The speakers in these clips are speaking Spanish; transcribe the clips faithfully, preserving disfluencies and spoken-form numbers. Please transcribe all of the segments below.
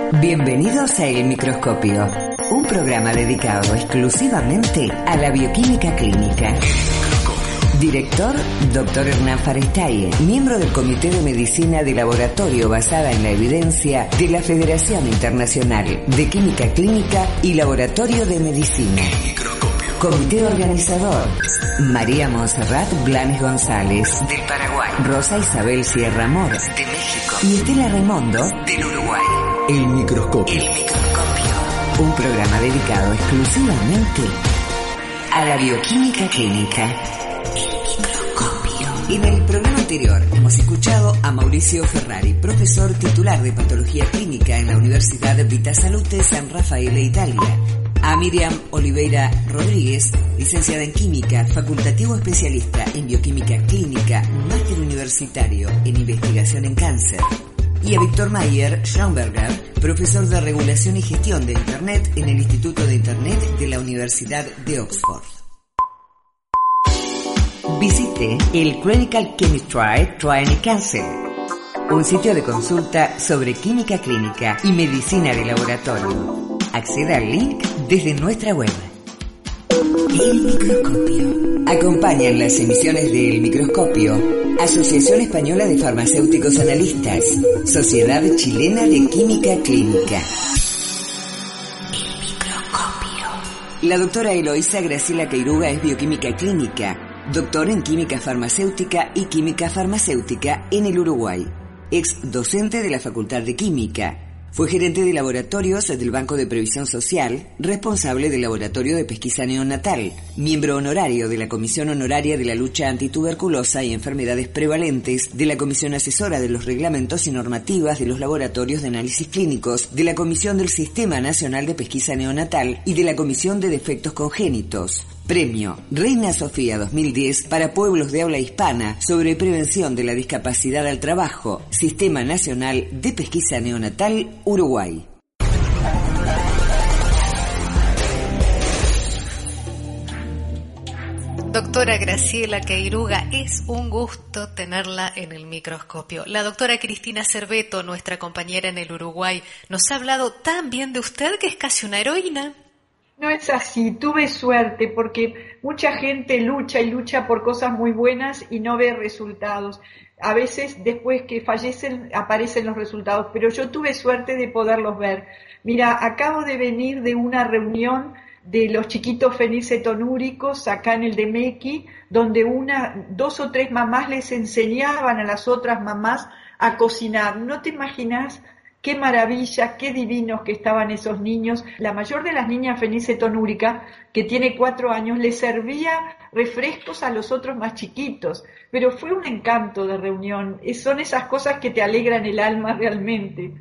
Bienvenidos a El Microscopio, un programa dedicado exclusivamente a la bioquímica clínica. Director, doctor Hernán Farestaie, miembro del Comité de Medicina de Laboratorio basada en la evidencia de la Federación Internacional de Química Clínica y Laboratorio de Medicina. Comité organizador, María Montserrat Blanes González, del Paraguay, Rosa Isabel Sierra Mora, de México, y Estela Raimondo, del Uruguay. El Microscopio. El Microscopio. Un programa dedicado exclusivamente a la bioquímica clínica. El Microscopio. En el programa anterior hemos escuchado a Mauricio Ferrari, profesor titular de Patología Clínica en la Universidad Vita Salute San Raffaele, Italia. A Miriam Oliveira Rodríguez, licenciada en Química, facultativo especialista en Bioquímica Clínica, máster universitario en Investigación en Cáncer. Y a Víctor Mayer Schraumberger, profesor de Regulación y Gestión de Internet en el Instituto de Internet de la Universidad de Oxford. Visite el Clinical Chemistry Training Council, un sitio de consulta sobre química clínica y medicina de laboratorio. Acceda al link desde nuestra web. El Microscopio. Acompañan las emisiones de El Microscopio Asociación Española de Farmacéuticos Analistas, Sociedad Chilena de Química Clínica. El Microscopio. La doctora Eloísa Graciela Queiruga es bioquímica clínica, doctora en química farmacéutica y química farmacéutica en el Uruguay, ex docente de la Facultad de Química. Fue gerente de laboratorios del Banco de Previsión Social, responsable del Laboratorio de Pesquisa Neonatal, miembro honorario de la Comisión Honoraria de la Lucha Antituberculosa y Enfermedades Prevalentes, de la Comisión Asesora de los Reglamentos y Normativas de los Laboratorios de Análisis Clínicos, de la Comisión del Sistema Nacional de Pesquisa Neonatal y de la Comisión de Defectos Congénitos. Premio Reina Sofía dos mil diez para pueblos de habla hispana sobre prevención de la discapacidad al trabajo, Sistema Nacional de Pesquisa Neonatal, Uruguay. Doctora Graciela Queiruga, es un gusto tenerla en el microscopio. La doctora Cristina Cerveto, nuestra compañera en el Uruguay, nos ha hablado tan bien de usted que es casi una heroína. No es así, tuve suerte porque mucha gente lucha y lucha por cosas muy buenas y no ve resultados. A veces después que fallecen aparecen los resultados, pero yo tuve suerte de poderlos ver. Mira, acabo de venir de una reunión de los chiquitos fenicetonúricos acá en el Demequi, donde una, dos o tres mamás les enseñaban a las otras mamás a cocinar. ¿No te imaginas? Qué maravilla, qué divinos que estaban esos niños. La mayor de las niñas fenicetonúrica, que tiene cuatro años, le servía refrescos a los otros más chiquitos. Pero fue un encanto de reunión. Son esas cosas que te alegran el alma realmente.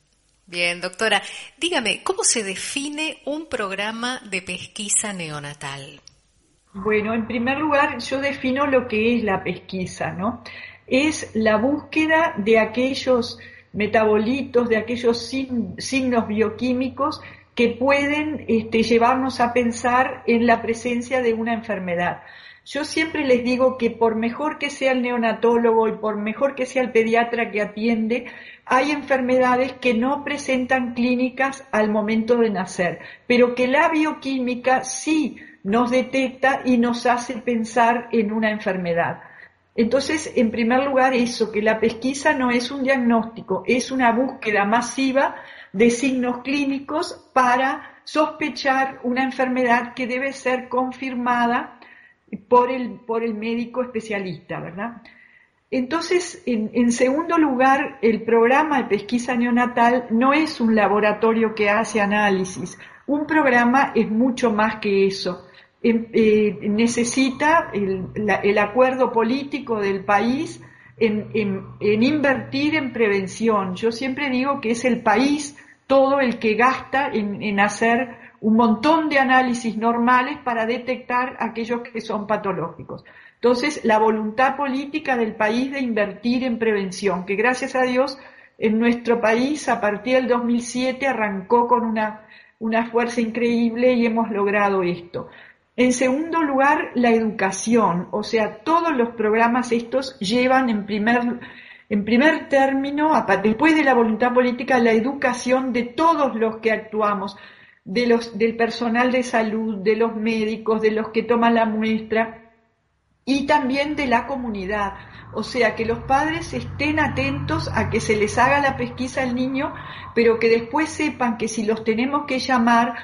Bien, doctora, dígame, ¿cómo se define un programa de pesquisa neonatal? Bueno, en primer lugar, yo defino lo que es la pesquisa, ¿no? Es la búsqueda de aquellos metabolitos, de aquellos sin, signos bioquímicos que pueden este, llevarnos a pensar en la presencia de una enfermedad. Yo siempre les digo que por mejor que sea el neonatólogo y por mejor que sea el pediatra que atiende, hay enfermedades que no presentan clínicas al momento de nacer, pero que la bioquímica sí nos detecta y nos hace pensar en una enfermedad. Entonces, en primer lugar, eso, que la pesquisa no es un diagnóstico, es una búsqueda masiva de signos clínicos para sospechar una enfermedad que debe ser confirmada por el, por el médico especialista, ¿verdad? Entonces, en, en segundo lugar, el programa de pesquisa neonatal no es un laboratorio que hace análisis, un programa es mucho más que eso. Eh, necesita el, la, el acuerdo político del país en, en, en invertir en prevención. Yo siempre digo que es el país todo el que gasta en, en hacer un montón de análisis normales para detectar aquellos que son patológicos. Entonces, la voluntad política del país de invertir en prevención, que gracias a Dios en nuestro país a partir del dos mil siete arrancó con una, una fuerza increíble y hemos logrado esto. En segundo lugar, la educación, o sea, todos los programas estos llevan en primer, En primer término, después de la voluntad política, la educación de todos los que actuamos, de los, del personal de salud, de los médicos, de los que toman la muestra y también de la comunidad. O sea, que los padres estén atentos a que se les haga la pesquisa al niño, pero que después sepan que si los tenemos que llamar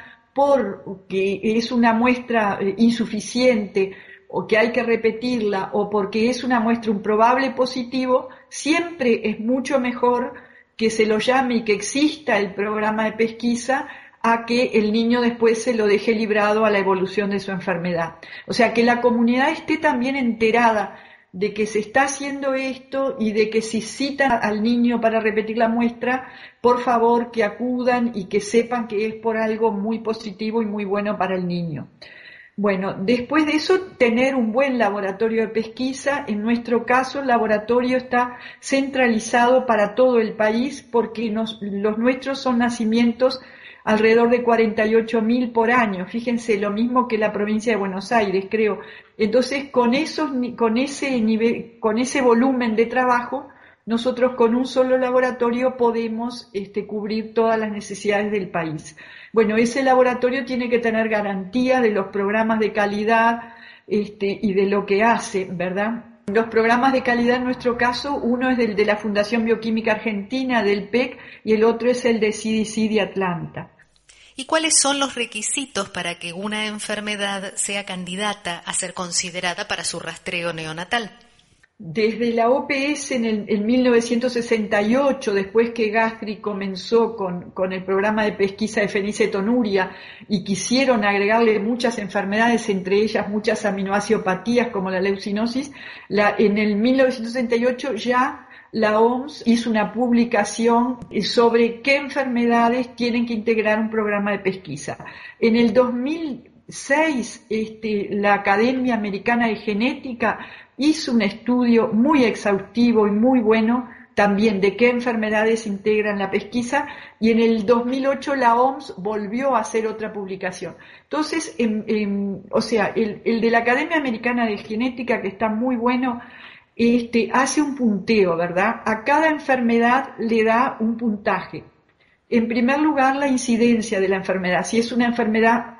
porque es una muestra insuficiente o que hay que repetirla o porque es una muestra un probable positivo, siempre es mucho mejor que se lo llame y que exista el programa de pesquisa a que el niño después se lo deje librado a la evolución de su enfermedad. O sea, que la comunidad esté también enterada de que se está haciendo esto y de que si citan al niño para repetir la muestra, por favor que acudan y que sepan que es por algo muy positivo y muy bueno para el niño. Bueno, después de eso, tener un buen laboratorio de pesquisa. En nuestro caso, el laboratorio está centralizado para todo el país porque nos, los nuestros son nacimientos alrededor de cuarenta y ocho mil por año, fíjense, lo mismo que la provincia de Buenos Aires, creo. Entonces, con esos, con ese nivel, con ese volumen de trabajo, nosotros con un solo laboratorio podemos este, cubrir todas las necesidades del país. Bueno, ese laboratorio tiene que tener garantía de los programas de calidad este, y de lo que hace, ¿verdad? Los programas de calidad en nuestro caso, uno es el de la Fundación Bioquímica Argentina, del P E C, y el otro es el de C D C de Atlanta. ¿Y cuáles son los requisitos para que una enfermedad sea candidata a ser considerada para su rastreo neonatal? Desde la O P S en, el, en mil novecientos sesenta y ocho, después que Gastri comenzó con, con el programa de pesquisa de fenilcetonuria y quisieron agregarle muchas enfermedades, entre ellas muchas aminoácidopatías como la leucinosis, la, en el mil novecientos sesenta y ocho ya la O M S hizo una publicación sobre qué enfermedades tienen que integrar un programa de pesquisa. En el dos mil seis, este, la Academia Americana de Genética hizo un estudio muy exhaustivo y muy bueno también de qué enfermedades integran la pesquisa, y en el dos mil ocho la O M S volvió a hacer otra publicación. Entonces, en, en, o sea, el, el de la Academia Americana de Genética, que está muy bueno, este, hace un punteo, ¿verdad? A cada enfermedad le da un puntaje. En primer lugar, la incidencia de la enfermedad. Si es una enfermedad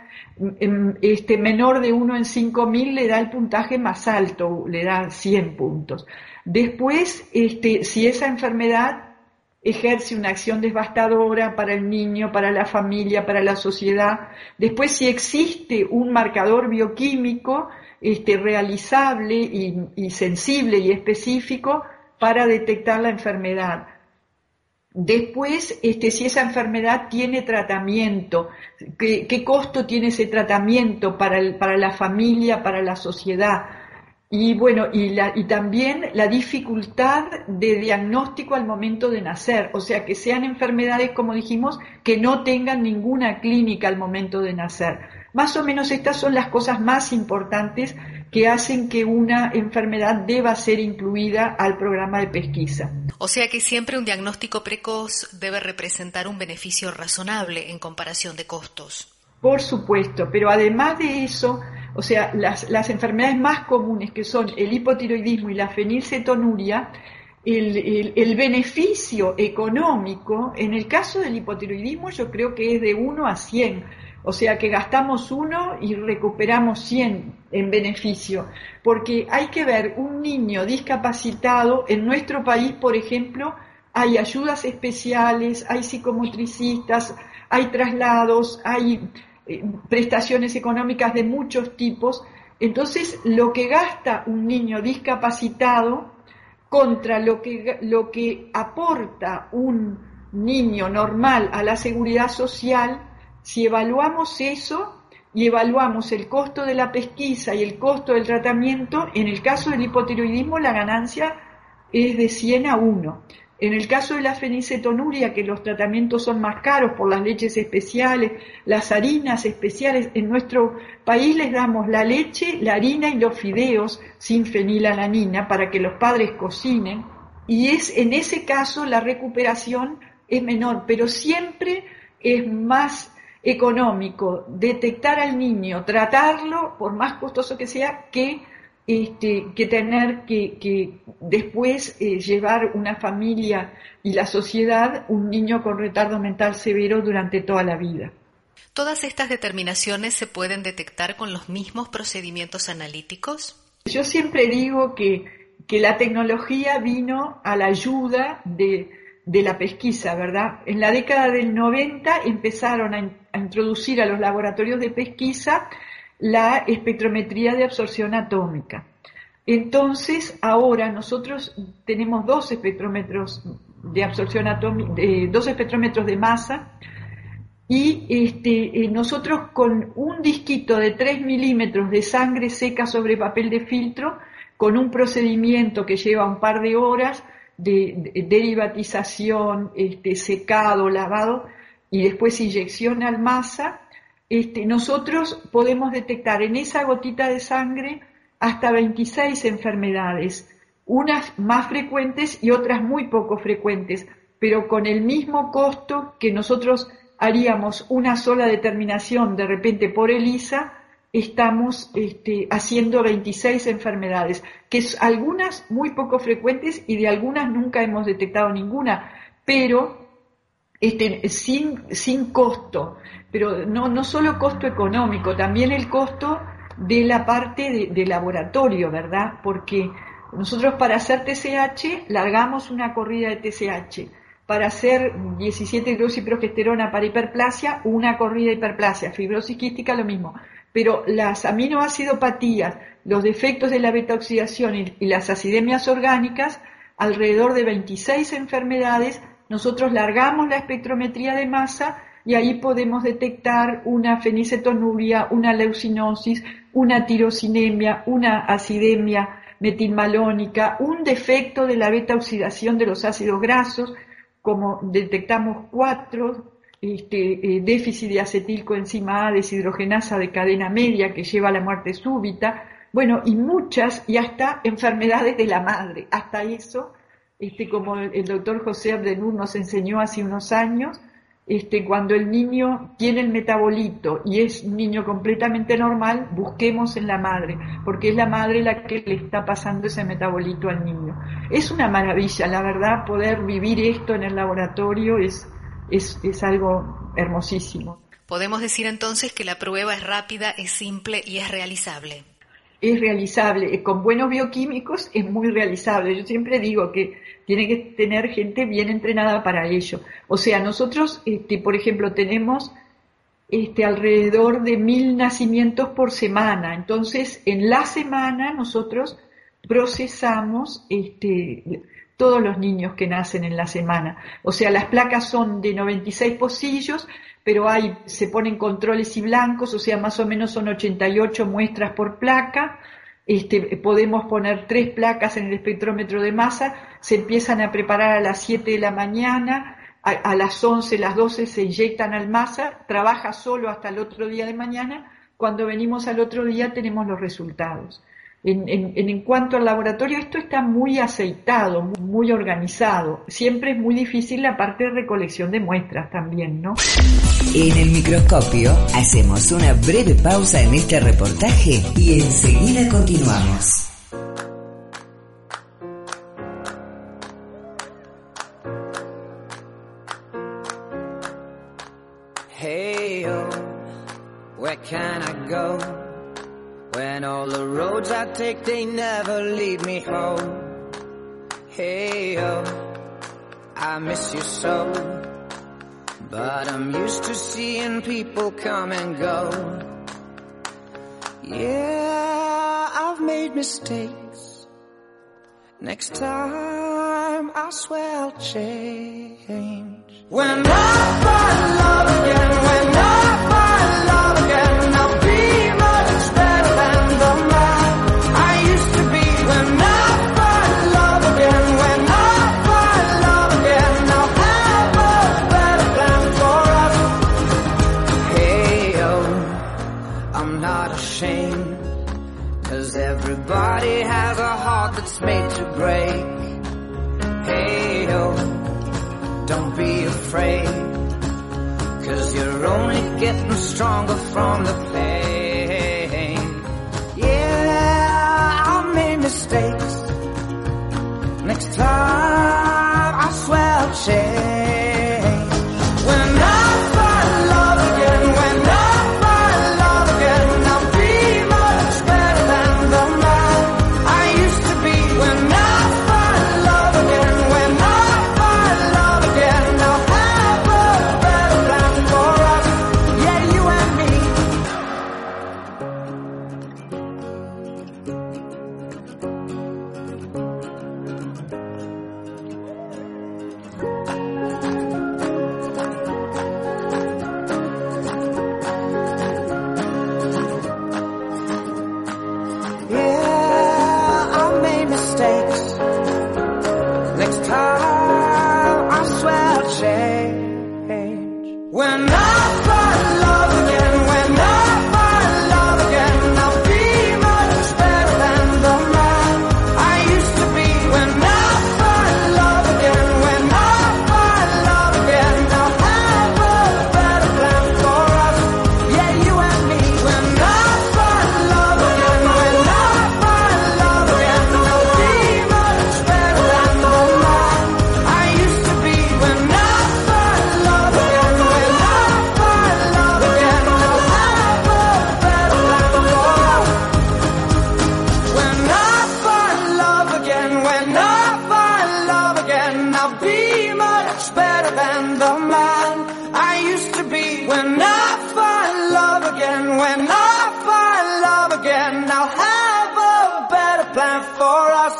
Este, menor de uno en cinco mil, le da el puntaje más alto, le da cien puntos. Después, este, si esa enfermedad ejerce una acción devastadora para el niño, para la familia, para la sociedad. Después, si existe un marcador bioquímico este, realizable y, y sensible y específico para detectar la enfermedad. Después, este, si esa enfermedad tiene tratamiento, ¿qué, qué costo tiene ese tratamiento para, el, para la familia, para la sociedad? Y bueno, y, la, y también la dificultad de diagnóstico al momento de nacer, o sea, que sean enfermedades, como dijimos, que no tengan ninguna clínica al momento de nacer. Más o menos estas son las cosas más importantes que hacen que una enfermedad deba ser incluida al programa de pesquisa. O sea que siempre un diagnóstico precoz debe representar un beneficio razonable en comparación de costos. Por supuesto, pero además de eso, o sea, las, las enfermedades más comunes que son el hipotiroidismo y la fenilcetonuria, el, el, el beneficio económico, en el caso del hipotiroidismo yo creo que es de uno a cien. O sea que gastamos uno y recuperamos cien en beneficio, porque hay que ver un niño discapacitado, en nuestro país, por ejemplo, hay ayudas especiales, hay psicomotricistas, hay traslados, hay eh, prestaciones económicas de muchos tipos. Entonces, lo que gasta un niño discapacitado contra lo que, lo que aporta un niño normal a la seguridad social, si evaluamos eso y evaluamos el costo de la pesquisa y el costo del tratamiento, en el caso del hipotiroidismo la ganancia es de cien a uno. En el caso de la fenilcetonuria, que los tratamientos son más caros por las leches especiales, las harinas especiales, en nuestro país les damos la leche, la harina y los fideos sin fenilalanina para que los padres cocinen, y es en ese caso la recuperación es menor, pero siempre es más económico detectar al niño, tratarlo, por más costoso que sea, que este, que tener que, que después eh, llevar una familia y la sociedad un niño con retardo mental severo durante toda la vida. ¿Todas estas determinaciones se pueden detectar con los mismos procedimientos analíticos? Yo siempre digo que, que la tecnología vino a la ayuda de, de la pesquisa, ¿verdad? En la década del noventa empezaron a, a introducir a los laboratorios de pesquisa la espectrometría de absorción atómica. Entonces, ahora nosotros tenemos dos espectrómetros de absorción atómica, de, dos espectrómetros de masa, y este, eh, nosotros con un disquito de tres milímetros de sangre seca sobre papel de filtro, con un procedimiento que lleva un par de horas de, de derivatización, este, secado, lavado y después inyección al masa, este, nosotros podemos detectar en esa gotita de sangre hasta veintiséis enfermedades, unas más frecuentes y otras muy poco frecuentes, pero con el mismo costo que nosotros haríamos una sola determinación de repente por ELISA, estamos este, haciendo veintiséis enfermedades, que es algunas muy poco frecuentes y de algunas nunca hemos detectado ninguna, pero este, sin, sin costo, pero no, no solo costo económico, también el costo de la parte de, de laboratorio, ¿verdad? Porque nosotros para hacer T C H largamos una corrida de T C H, para hacer diecisiete hidroxiprogesterona para hiperplasia, una corrida de hiperplasia, fibrosis quística, lo mismo. Pero las aminoacidopatías, los defectos de la beta-oxidación y, y las acidemias orgánicas, alrededor de veintiséis enfermedades, nosotros largamos la espectrometría de masa y ahí podemos detectar una fenicetonuria, una leucinosis, una tirosinemia, una acidemia metilmalónica, un defecto de la beta-oxidación de los ácidos grasos, como detectamos cuatro, este, eh, déficit de acetilcoenzima A, deshidrogenasa de cadena media que lleva a la muerte súbita, bueno, y muchas, y hasta enfermedades de la madre, hasta eso, este, como el, el doctor José Abdenur nos enseñó hace unos años, este, cuando el niño tiene el metabolito y es un niño completamente normal, busquemos en la madre, porque es la madre la que le está pasando ese metabolito al niño. Es una maravilla, la verdad, poder vivir esto en el laboratorio es, es, es algo hermosísimo. Podemos decir entonces que la prueba es rápida, es simple y es realizable. Es realizable, con buenos bioquímicos es muy realizable. Yo siempre digo que tiene que tener gente bien entrenada para ello. O sea, nosotros, este, por ejemplo, tenemos este, alrededor de mil nacimientos por semana. Entonces, en la semana nosotros procesamos este, todos los niños que nacen en la semana. O sea, las placas son de noventa y seis pocillos, pero hay, se ponen controles y blancos, o sea, más o menos son ochenta y ocho muestras por placa. Este, podemos poner tres placas en el espectrómetro de masa, se empiezan a preparar a las siete de la mañana, a, a las once, las doce se inyectan al masa, trabaja solo hasta el otro día de mañana, cuando venimos al otro día tenemos los resultados. En, en, en cuanto al laboratorio, esto está muy aceitado, muy, muy organizado. Siempre es muy difícil la parte de recolección de muestras también, ¿no? En el microscopio hacemos una breve pausa en este reportaje y enseguida continuamos. Hey, oh, where can I go? When all the roads I take, they never lead me home. Hey, oh, I miss you so. But I'm used to seeing people come and go. Yeah, I've made mistakes. Next time, I swear I'll change. When I find love again, when I find love again, I'll be much better than the man I used to be. When I find love again, when I find love again, I'll have a better plan for us. Hey, oh, I'm not ashamed, 'cause everybody has a heart that's made to break. Hey, oh, don't be afraid, 'cause you're only getting stronger from the pain. Yeah, mistakes. Next time I swear I'll change. When I find love again, when I find love again, I'll be much better than the man I used to be. When I find love again, when I find love again, I'll have a better plan for us, yeah, you and me. Yeah, I made mistakes. Next time I swear I'll change. When I find love again, when I find love again, I'll be much better than the man I used to be. When I find love again, when I find love again, I'll have a better plan for us, yeah, you and me. When I find love again, when I find love again, I'll be much better than the man I used to be. When I find love again, when I find love again, I'll have a better plan for us. When I find love again, when I find love again, I'll be much better than the man I used to be. When I find love again, when I find love again, I'll have a better plan for us.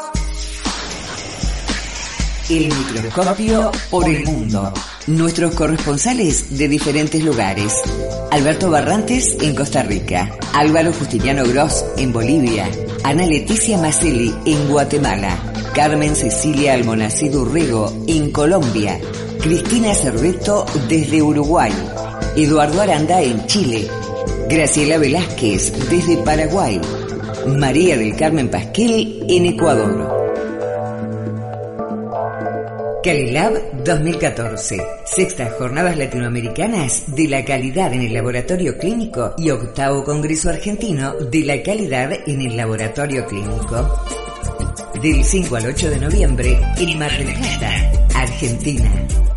El microscopio por el mundo. Nuestros corresponsales de diferentes lugares. Alberto Barrantes en Costa Rica, Álvaro Justiniano Gross en Bolivia, Ana Leticia Macelli en Guatemala, Carmen Cecilia Almonacid Urrego en Colombia, Cristina Cerveto desde Uruguay, Eduardo Aranda en Chile, Graciela Velázquez desde Paraguay, María del Carmen Pasquel en Ecuador. CaliLab dos mil catorce, sextas jornadas latinoamericanas de la calidad en el laboratorio clínico y octavo Congreso Argentino de la calidad en el laboratorio clínico. Del cinco al ocho de noviembre en Mar del Plata, Argentina.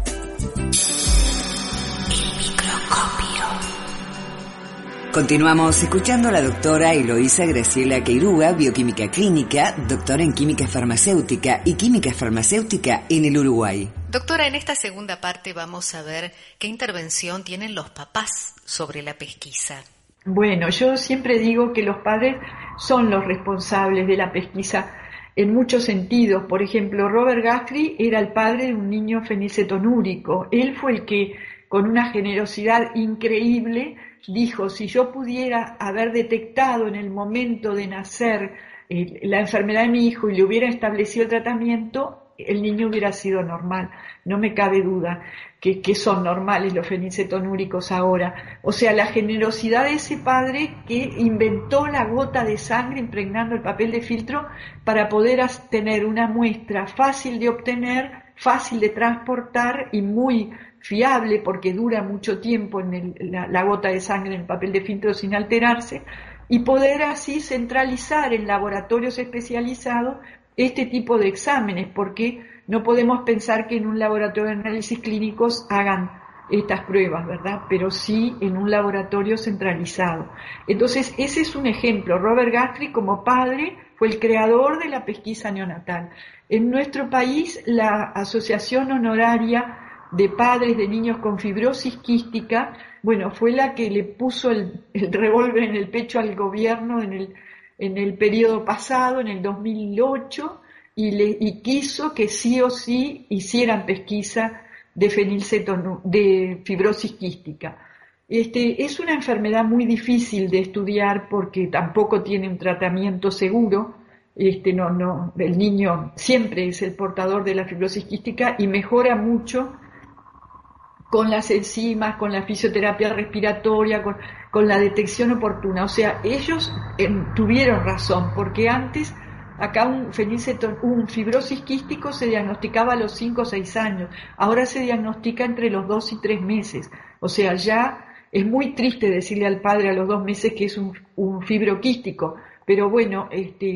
Continuamos escuchando a la doctora Eloísa Graciela Queiruga, bioquímica clínica, doctora en química farmacéutica y química farmacéutica en el Uruguay. Doctora, en esta segunda parte vamos a ver qué intervención tienen los papás sobre la pesquisa. Bueno, yo siempre digo que los padres son los responsables de la pesquisa en muchos sentidos. Por ejemplo, Robert Guthrie era el padre de un niño fenicetonúrico. Él fue el que, con una generosidad increíble, dijo, si yo pudiera haber detectado en el momento de nacer eh, la enfermedad de mi hijo y le hubiera establecido el tratamiento, el niño hubiera sido normal. No me cabe duda que, que son normales los fenicetonúricos ahora. O sea, la generosidad de ese padre que inventó la gota de sangre impregnando el papel de filtro para poder tener una muestra fácil de obtener, fácil de transportar y muy fiable porque dura mucho tiempo en el, la, la gota de sangre en el papel de filtro sin alterarse, y poder así centralizar en laboratorios especializados este tipo de exámenes, porque no podemos pensar que en un laboratorio de análisis clínicos hagan estas pruebas, ¿verdad? Pero sí en un laboratorio centralizado. Entonces, ese es un ejemplo. Robert Guthrie, como padre, fue el creador de la pesquisa neonatal. En nuestro país, la Asociación Honoraria de Padres de Niños con Fibrosis Quística, bueno, fue la que le puso el, el revólver en el pecho al gobierno en el, en el periodo pasado, en el dos mil ocho, y, le, y quiso que sí o sí hicieran pesquisa de fenilcetonú, de fibrosis quística. Este, es una enfermedad muy difícil de estudiar porque tampoco tiene un tratamiento seguro. Este, no, no, el niño siempre es el portador de la fibrosis quística y mejora mucho con las enzimas, con la fisioterapia respiratoria, con, con la detección oportuna. O sea, ellos eh, tuvieron razón, porque antes acá un, fenilceton, un fibrosis quístico se diagnosticaba a los cinco o seis años, ahora se diagnostica entre los dos y tres meses. O sea, ya es muy triste decirle al padre a los dos meses que es un, un fibroquístico, pero bueno, este,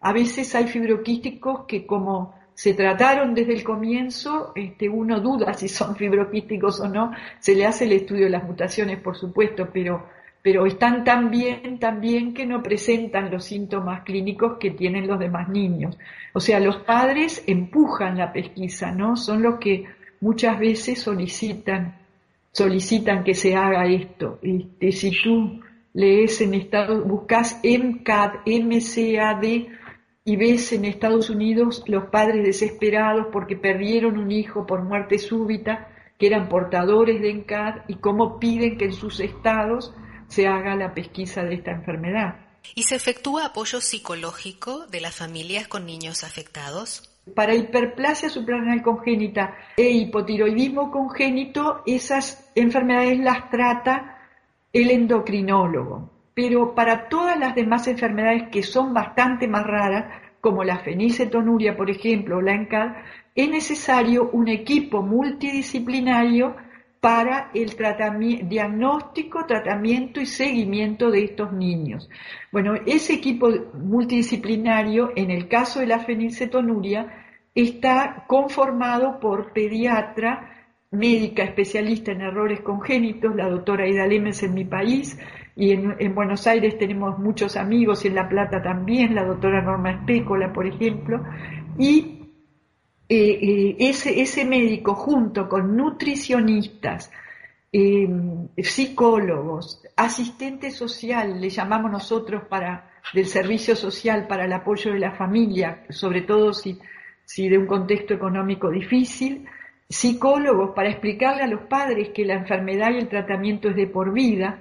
A veces hay fibroquísticos que como se trataron desde el comienzo, este, uno duda si son fibroquísticos o no, se le hace el estudio de las mutaciones, por supuesto, pero, pero están tan bien, tan bien que no presentan los síntomas clínicos que tienen los demás niños. O sea, los padres empujan la pesquisa, ¿no? Son los que muchas veces solicitan, solicitan que se haga esto. Este, si tú lees en Estados, buscas M C A D, M C A D, y ves en Estados Unidos los padres desesperados porque perdieron un hijo por muerte súbita, que eran portadores de M C A D, y cómo piden que en sus estados se haga la pesquisa de esta enfermedad. ¿Y se efectúa apoyo psicológico de las familias con niños afectados? Para hiperplasia suprarrenal congénita e hipotiroidismo congénito, esas enfermedades las trata el endocrinólogo. Pero para todas las demás enfermedades que son bastante más raras, como la fenilcetonuria, por ejemplo, o la M C A D, es necesario un equipo multidisciplinario para el tratamiento, diagnóstico, tratamiento y seguimiento de estos niños. Bueno, ese equipo multidisciplinario, en el caso de la fenilcetonuria, está conformado por pediatra, médica especialista en errores congénitos, la doctora Ida Lemes en mi país, y en, en Buenos Aires tenemos muchos amigos, y en La Plata también, la doctora Norma Espécola, por ejemplo, y eh, eh, ese, ese médico junto con nutricionistas, eh, psicólogos, asistentes social, le llamamos nosotros para, del servicio social para el apoyo de la familia, sobre todo si, si de un contexto económico difícil, psicólogos para explicarle a los padres que la enfermedad y el tratamiento es de por vida,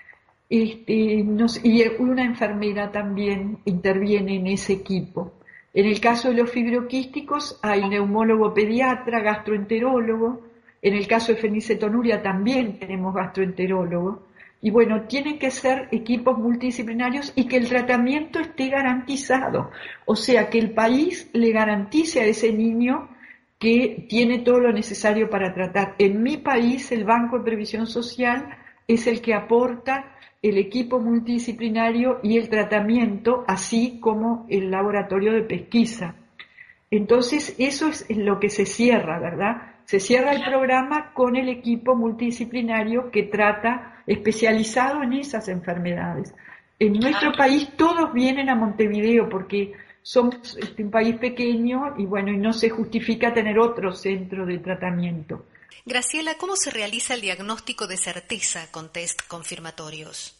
este, nos, y una enfermera también interviene en ese equipo. En el caso de los fibroquísticos hay neumólogo pediatra, gastroenterólogo. En el caso de fenilcetonuria también tenemos gastroenterólogo. Y bueno, tienen que ser equipos multidisciplinarios y que el tratamiento esté garantizado. O sea, que el país le garantice a ese niño que tiene todo lo necesario para tratar. En mi país, el Banco de Previsión Social es el que aporta el equipo multidisciplinario y el tratamiento, así como el laboratorio de pesquisa. Entonces, eso es lo que se cierra, ¿verdad? Se cierra el programa con el equipo multidisciplinario que trata especializado en esas enfermedades. En nuestro país todos vienen a Montevideo porque somos un país pequeño y bueno, y no se justifica tener otro centro de tratamiento. Graciela, ¿cómo se realiza el diagnóstico de certeza con test confirmatorios?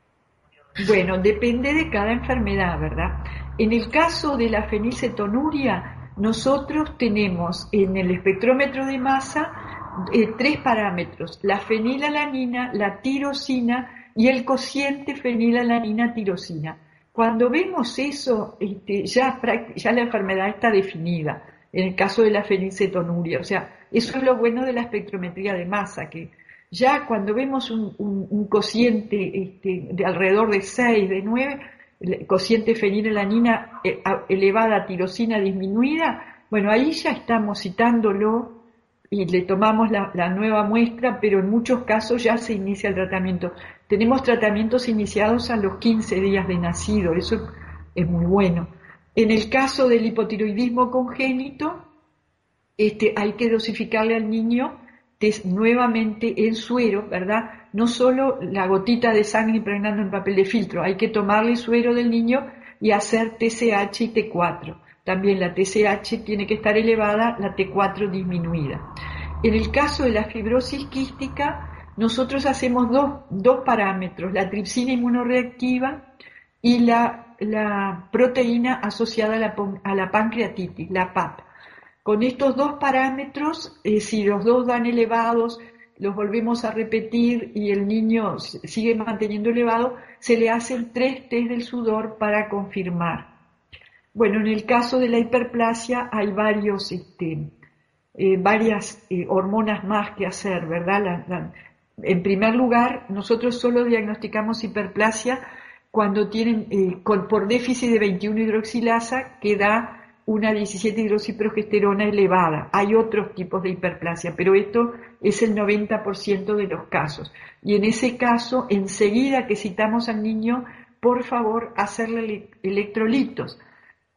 Bueno, depende de cada enfermedad, ¿verdad? En el caso de la fenilcetonuria, nosotros tenemos en el espectrómetro de masa eh, tres parámetros: la fenilalanina, la tirosina y el cociente fenilalanina-tirosina. Cuando vemos eso, este, ya, ya la enfermedad está definida, en el caso de la fenilcetonuria. O sea, eso es lo bueno de la espectrometría de masa, que ya cuando vemos un, un, un cociente este, de alrededor de seis, de nueve, el cociente fenilalanina eh, elevada, tirosina disminuida, bueno, ahí ya estamos citándolo y le tomamos la, la nueva muestra, pero en muchos casos ya se inicia el tratamiento. Tenemos tratamientos iniciados a los quince días de nacido, eso es muy bueno. En el caso del hipotiroidismo congénito, este, hay que dosificarle al niño tes, nuevamente en suero, ¿verdad? No solo la gotita de sangre impregnando en papel de filtro, hay que tomarle suero del niño y hacer T C H y T cuatro. También la T C H tiene que estar elevada, la T cuatro disminuida. En el caso de la fibrosis quística, nosotros hacemos dos, dos parámetros, la tripsina inmunoreactiva y la, la proteína asociada a la, a la pancreatitis, la P A P. Con estos dos parámetros, eh, si los dos dan elevados, los volvemos a repetir y el niño sigue manteniendo elevado, se le hacen tres test del sudor para confirmar. Bueno, en el caso de la hiperplasia hay varios, este, eh, varias eh, hormonas más que hacer, ¿verdad? La, la, en primer lugar, nosotros solo diagnosticamos hiperplasia cuando tienen, eh, con, por déficit de veintiuno hidroxilasa, que da una diecisiete hidroxiprogesterona elevada. Hay otros tipos de hiperplasia, pero esto es el noventa por ciento de los casos. Y en ese caso, enseguida que citamos al niño, por favor, hacerle electrolitos,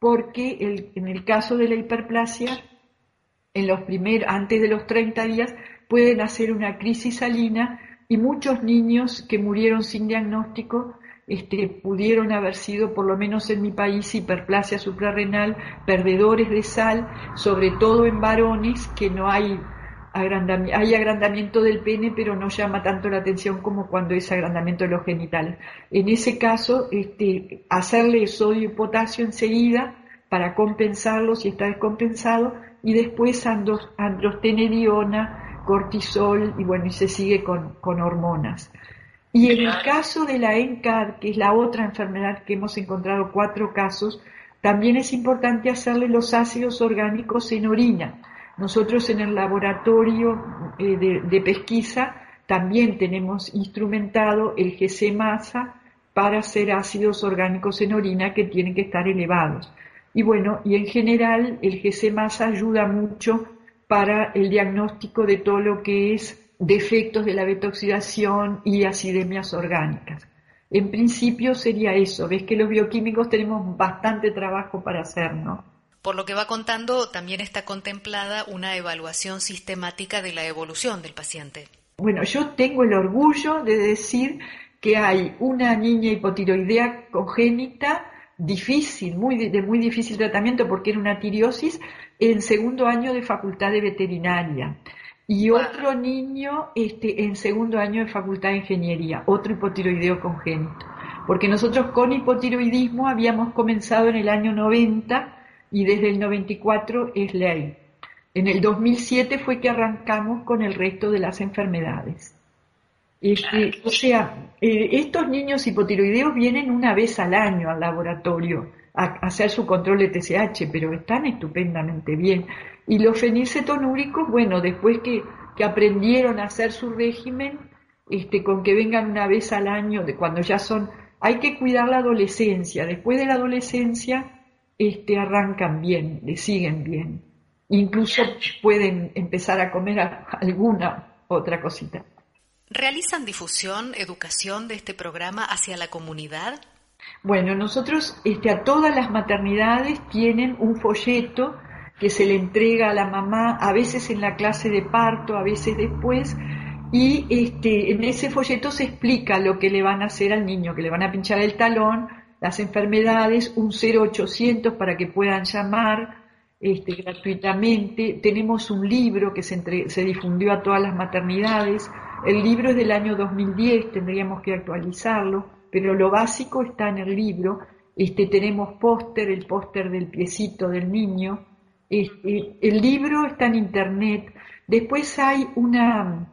porque el, en el caso de la hiperplasia, en los primeros, antes de los treinta días, pueden hacer una crisis salina y muchos niños que murieron sin diagnóstico este, pudieron haber sido, por lo menos en mi país, hiperplasia suprarrenal, perdedores de sal, sobre todo en varones, que no hay agrandamiento, hay agrandamiento del pene, pero no llama tanto la atención como cuando es agrandamiento de los genitales. En ese caso, este, hacerle sodio y potasio enseguida para compensarlo si está descompensado, y después andros, androstenediona, cortisol, y bueno, y se sigue con, con hormonas. Y en el caso de la E N C A D, que es la otra enfermedad que hemos encontrado cuatro casos, también es importante hacerle los ácidos orgánicos en orina. Nosotros en el laboratorio eh, de, de pesquisa también tenemos instrumentado el G C masa para hacer ácidos orgánicos en orina que tienen que estar elevados. Y bueno, y en general el G C masa ayuda mucho para el diagnóstico de todo lo que es defectos de la beta-oxidación y acidemias orgánicas. En principio sería eso. Ves que los bioquímicos tenemos bastante trabajo para hacer, ¿no? Por lo que va contando, también está contemplada una evaluación sistemática de la evolución del paciente. Bueno, yo tengo el orgullo de decir que hay una niña hipotiroidea congénita difícil, muy de muy difícil tratamiento porque era una tireosis en segundo año de facultad de veterinaria. Y otro niño este, en segundo año de facultad de ingeniería, otro hipotiroideo congénito. Porque nosotros con hipotiroidismo habíamos comenzado en el año noventa y desde el noventa y cuatro es ley. En el dos mil siete fue que arrancamos con el resto de las enfermedades. Este, o sea, eh, estos niños hipotiroideos vienen una vez al año al laboratorio a, a hacer su control de T S H, pero están estupendamente bien. Y los fenilcetonúricos, bueno, después que, que aprendieron a hacer su régimen, este, con que vengan una vez al año, de cuando ya son, hay que cuidar la adolescencia. Después de la adolescencia, este, arrancan bien, le siguen bien. Incluso pueden empezar a comer a, alguna otra cosita. ¿Realizan difusión, educación de este programa hacia la comunidad? Bueno, nosotros este, a todas las maternidades tienen un folleto que se le entrega a la mamá, a veces en la clase de parto, a veces después, y este, en ese folleto se explica lo que le van a hacer al niño, que le van a pinchar el talón, las enfermedades, un cero ochocientos para que puedan llamar este, gratuitamente. Tenemos un libro que se, entre, se difundió a todas las maternidades. El libro es del año dos mil diez, tendríamos que actualizarlo, pero lo básico está en el libro. Este, tenemos póster, el póster del piecito del niño. Este, el libro está en internet. Después hay una,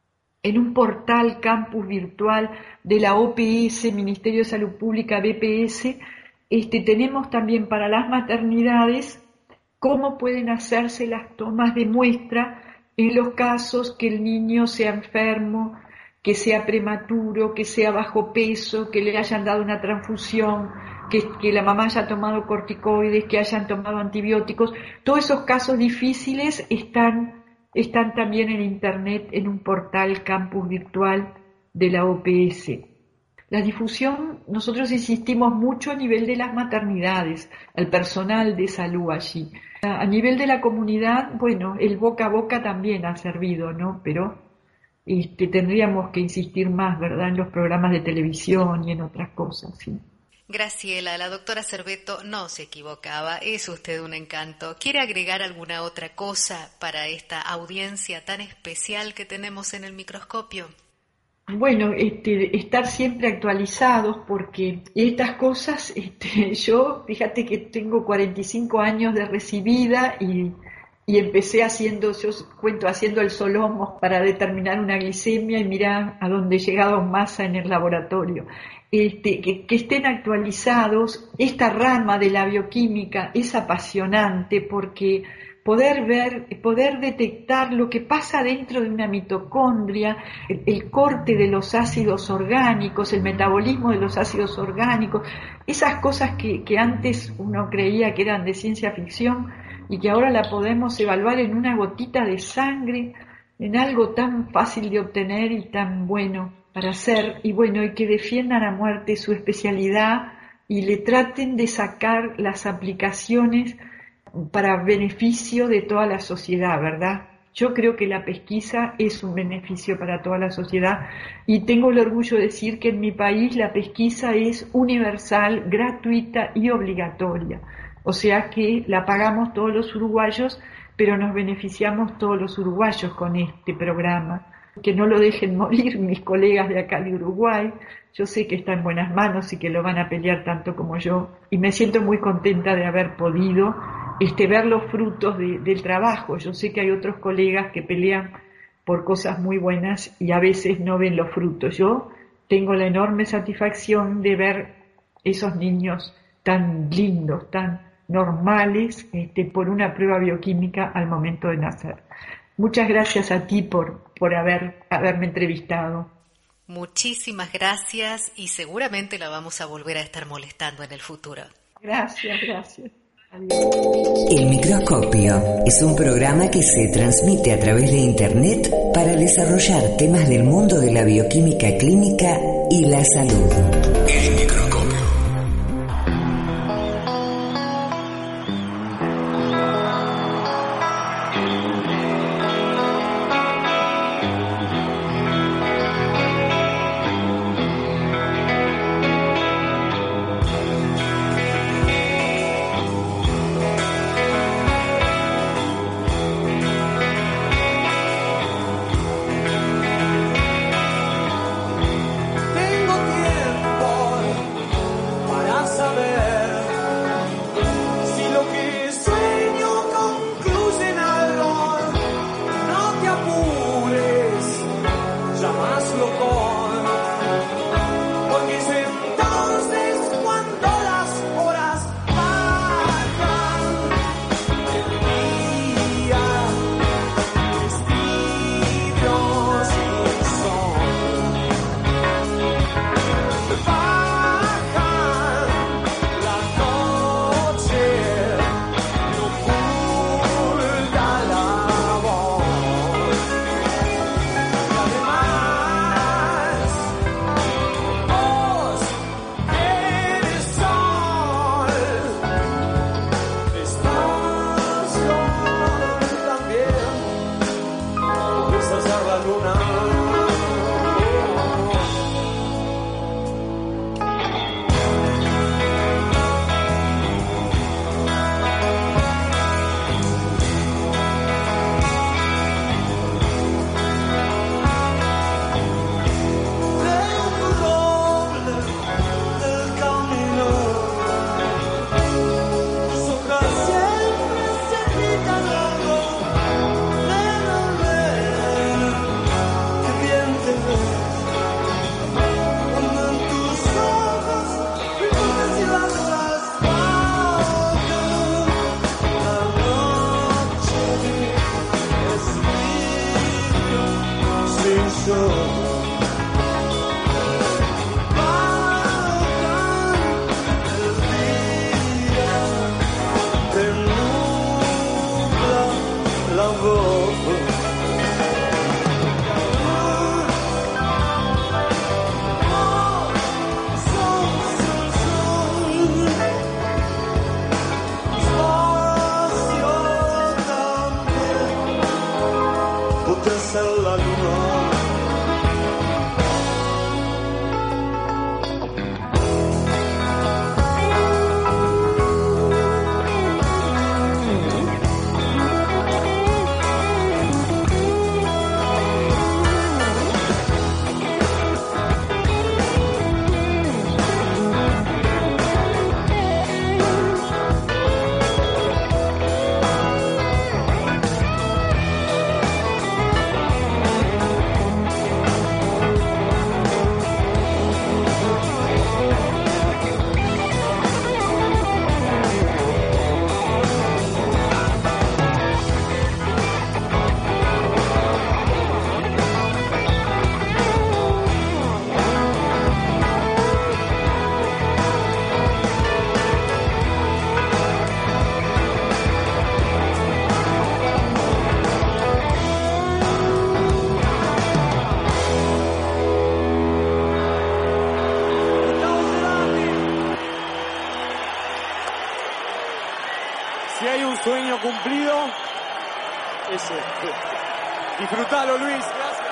en un portal campus virtual de la O P S, Ministerio de Salud Pública, B P S, este, tenemos también para las maternidades cómo pueden hacerse las tomas de muestra en los casos que el niño sea enfermo, que sea prematuro, que sea bajo peso, que le hayan dado una transfusión, que, que la mamá haya tomado corticoides, que hayan tomado antibióticos. Todos esos casos difíciles están, están también en internet en un portal campus virtual de la O P S. La difusión, nosotros insistimos mucho a nivel de las maternidades, al personal de salud allí. A nivel de la comunidad, bueno, el boca a boca también ha servido, ¿no? Pero este, tendríamos que insistir más, ¿verdad?, en los programas de televisión y en otras cosas, ¿sí? Graciela, la doctora Cerveto no se equivocaba, es usted un encanto. ¿Quiere agregar alguna otra cosa para esta audiencia tan especial que tenemos en el microscopio? Bueno, este, estar siempre actualizados porque estas cosas, este, yo, fíjate que tengo cuarenta y cinco años de recibida y, y empecé haciendo, yo cuento, haciendo el solomos para determinar una glicemia y mirá a dónde he llegado masa en el laboratorio. Este, que, que estén actualizados, esta rama de la bioquímica es apasionante porque poder ver, poder detectar lo que pasa dentro de una mitocondria, el, el corte de los ácidos orgánicos, el metabolismo de los ácidos orgánicos, esas cosas que, que antes uno creía que eran de ciencia ficción y que ahora la podemos evaluar en una gotita de sangre, en algo tan fácil de obtener y tan bueno para hacer, y bueno, y que defiendan a muerte su especialidad y le traten de sacar las aplicaciones para beneficio de toda la sociedad, ¿verdad? Yo creo que la pesquisa es un beneficio para toda la sociedad y tengo el orgullo de decir que en mi país la pesquisa es universal, gratuita y obligatoria. O sea que la pagamos todos los uruguayos, pero nos beneficiamos todos los uruguayos con este programa. Que no lo dejen morir mis colegas de acá de Uruguay. Yo sé que está en buenas manos y que lo van a pelear tanto como yo. Y me siento muy contenta de haber podido este, ver los frutos de, del trabajo. Yo sé que hay otros colegas que pelean por cosas muy buenas y a veces no ven los frutos. Yo tengo la enorme satisfacción de ver esos niños tan lindos, tan normales, este, por una prueba bioquímica al momento de nacer. Muchas gracias a ti por, por haber, haberme entrevistado. Muchísimas gracias y seguramente la vamos a volver a estar molestando en el futuro. Gracias, gracias. Adiós. El Microscopio es un programa que se transmite a través de Internet para desarrollar temas del mundo de la bioquímica clínica y la salud. El Microscopio. Ese. Disfrutalo, Luis. Gracias.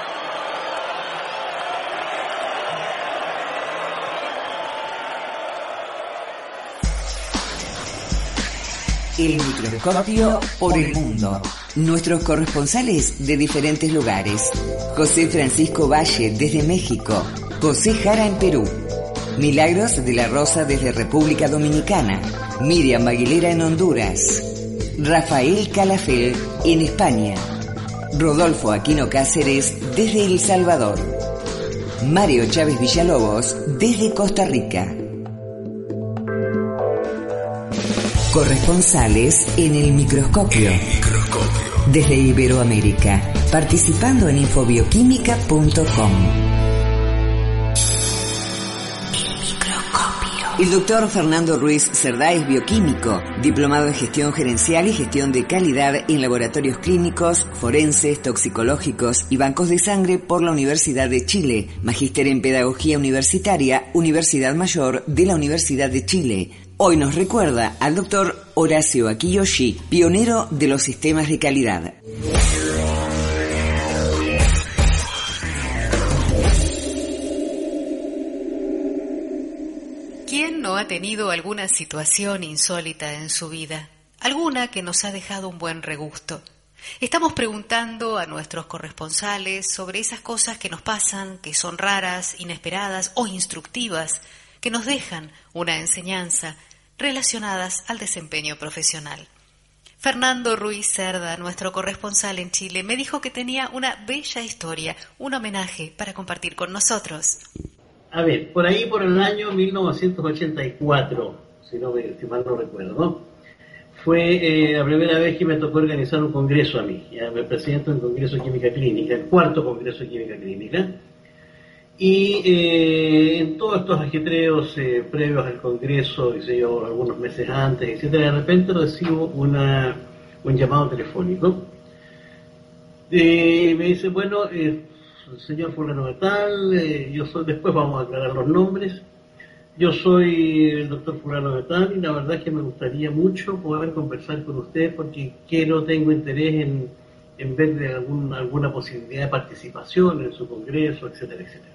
El microscopio por el mundo. Nuestros corresponsales de diferentes lugares. José Francisco Valle desde México. José Jara en Perú. Milagros de la Rosa desde República Dominicana. Miriam Aguilera en Honduras. Rafael Calafel en España. Rodolfo Aquino Cáceres desde El Salvador. Mario Chávez Villalobos desde Costa Rica. Corresponsales en el microscopio. El microscopio. Desde Iberoamérica, participando en infobioquímica punto com. El microscopio. El doctor Fernando Ruiz Cerdá es bioquímico, diplomado en gestión gerencial y gestión de calidad en laboratorios clínicos, forenses, toxicológicos y bancos de sangre por la Universidad de Chile, magíster en pedagogía universitaria, Universidad Mayor de la Universidad de Chile. Hoy nos recuerda al doctor Horacio Akiyoshi, pionero de los sistemas de calidad. ¿Quién no ha tenido alguna situación insólita en su vida? Alguna que nos ha dejado un buen regusto. Estamos preguntando a nuestros corresponsales sobre esas cosas que nos pasan, que son raras, inesperadas o instructivas, que nos dejan una enseñanza relacionadas al desempeño profesional. Fernando Ruiz Cerdá, nuestro corresponsal en Chile, me dijo que tenía una bella historia, un homenaje para compartir con nosotros. A ver, por ahí por el año mil novecientos ochenta y cuatro, si, no me, si mal no recuerdo, fue eh, la primera vez que me tocó organizar un congreso a mí. Ya me presento en el Congreso de Química Clínica, el cuarto Congreso de Química Clínica. Y eh, en todos estos ajetreos eh, previos al Congreso, qué yo, algunos meses antes, etcétera, de repente recibo una, un llamado telefónico. Eh, me dice, bueno, eh, señor fulano de tal, eh, yo soy, después vamos a aclarar los nombres, yo soy el doctor fulano de tal y la verdad es que me gustaría mucho poder conversar con usted porque quiero, tengo interés en, en ver de algún, alguna posibilidad de participación en su congreso, etcétera, etcétera.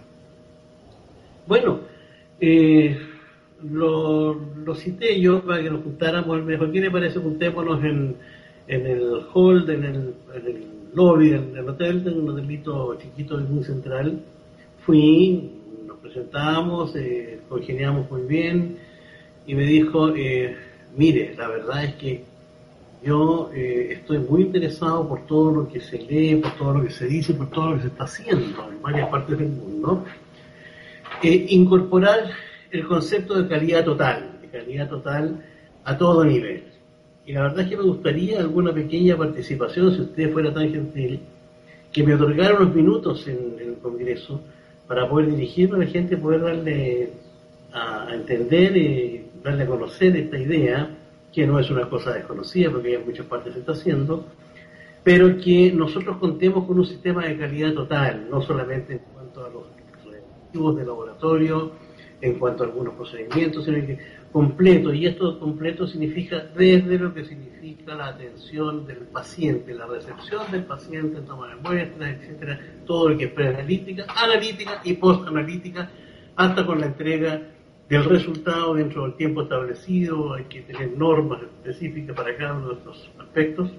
Bueno, eh, lo, lo cité yo para que nos juntáramos. Él me dijo, ¿qué le parece? Juntémonos en, en el hall, en el, en el lobby del, del hotel, en un hotelito chiquito y muy central. Fui, nos presentamos, eh, congeniamos muy bien y me dijo, eh, mire, la verdad es que yo eh, estoy muy interesado por todo lo que se lee, por todo lo que se dice, por todo lo que se está haciendo en varias partes del mundo. Eh, incorporar el concepto de calidad total, de calidad total a todo nivel. Y la verdad es que me gustaría alguna pequeña participación, si usted fuera tan gentil, que me otorgara unos minutos en, en el Congreso para poder dirigirme a la gente, poder darle a, a entender y darle a conocer esta idea, que no es una cosa desconocida porque ya en muchas partes se está haciendo, pero que nosotros contemos con un sistema de calidad total, no solamente en cuanto a los de laboratorio, en cuanto a algunos procedimientos, sino que completo, y esto completo significa desde lo que significa la atención del paciente, la recepción del paciente, en toma de muestras, etcétera, todo lo que es preanalítica, analítica y postanalítica, hasta con la entrega del resultado dentro del tiempo establecido. Hay que tener normas específicas para cada uno de estos aspectos,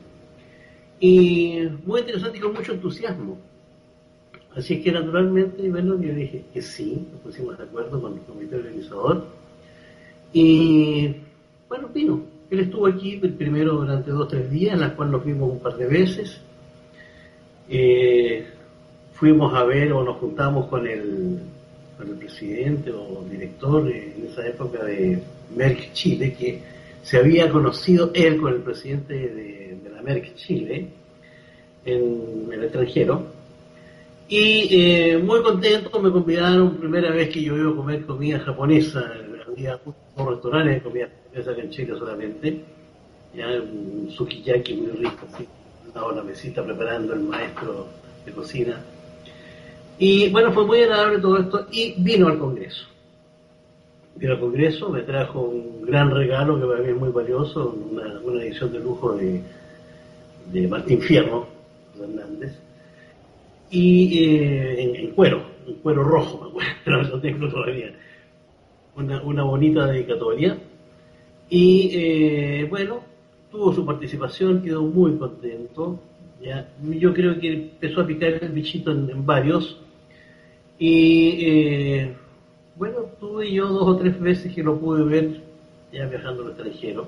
y muy interesante y con mucho entusiasmo. Así que naturalmente, bueno, yo dije que sí, nos pusimos de acuerdo con el comité organizador. Y bueno, vino. Él estuvo aquí el primero durante dos o tres días, en las cuales nos vimos un par de veces. Eh, fuimos a ver o nos juntamos con el, con el presidente o director en esa época de Merck Chile, que se había conocido él con el presidente de, de la Merck Chile en el extranjero. Y eh, muy contento, me convidaron, primera vez que yo iba a comer comida japonesa, había un restaurante de comida japonesa acá en Chile solamente, ya un sukiyaki muy rico, así, estaba en la mesita preparando el maestro de cocina. Y bueno, fue muy agradable todo esto, y vino al Congreso. Vino al Congreso, me trajo un gran regalo que para mí es muy valioso, una, una edición de lujo de, de Martín Fierro Hernández, y eh, en, en cuero, en cuero rojo, me acuerdo, lo tengo todavía, una, una bonita dedicatoria, y eh, bueno, tuvo su participación, quedó muy contento, ¿ya? Yo creo que empezó a picar el bichito en, en varios, y eh, bueno, tuve yo dos o tres veces que lo pude ver ya viajando al extranjero,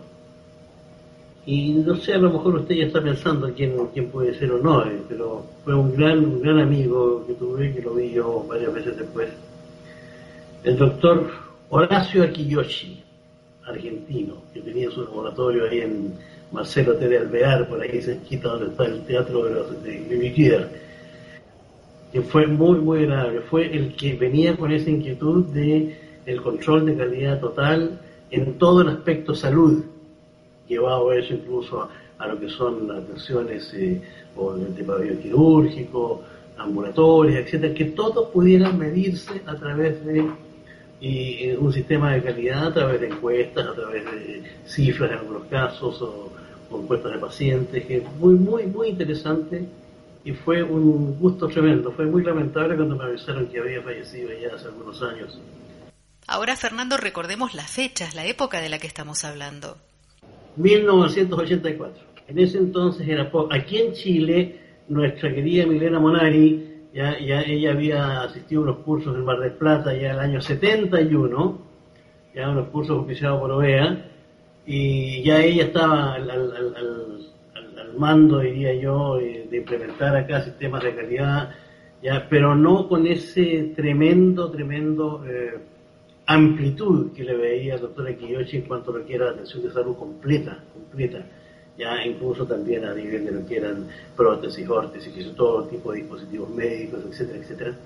y no sé, a lo mejor usted ya está pensando quién, quién puede ser o no, eh, pero fue un gran, un gran amigo que tuve, que lo vi yo varias veces después, el doctor Horacio Akiyoshi, argentino, que tenía su laboratorio ahí en Marcelo T. de Alvear, por ahí cerquita donde está el teatro de los de Gliwice, que fue muy, muy agradable. Fue el que venía con esa inquietud de el control de calidad total en todo el aspecto salud, llevado eso incluso a, a lo que son atenciones eh, o el tema bioquirúrgico, ambulatorias, etcétera, que todos pudieran medirse a través de y un sistema de calidad, a través de encuestas, a través de cifras en algunos casos, o, o encuestas de pacientes, que es muy, muy, muy interesante, y fue un gusto tremendo. Fue muy lamentable cuando me avisaron que había fallecido ya hace algunos años. Ahora, Fernando, recordemos las fechas, la época de la que estamos hablando. mil novecientos ochenta y cuatro. En ese entonces era poco. Aquí en Chile, nuestra querida Milena Monari, Ya, ya ella había asistido a unos cursos en Mar del Plata ya el año setenta y uno, ya unos cursos oficiados por O E A, y ya ella estaba al, al, al, al, al mando, diría yo, de implementar acá sistemas de calidad, ya, pero no con ese tremendo, tremendo eh, amplitud que le veía al doctor Akiyoshi en cuanto a lo que era la atención de salud completa, completa. Ya incluso también a nivel de lo que eran prótesis, órtesis, todo tipo de dispositivos médicos, etcétera, etcétera.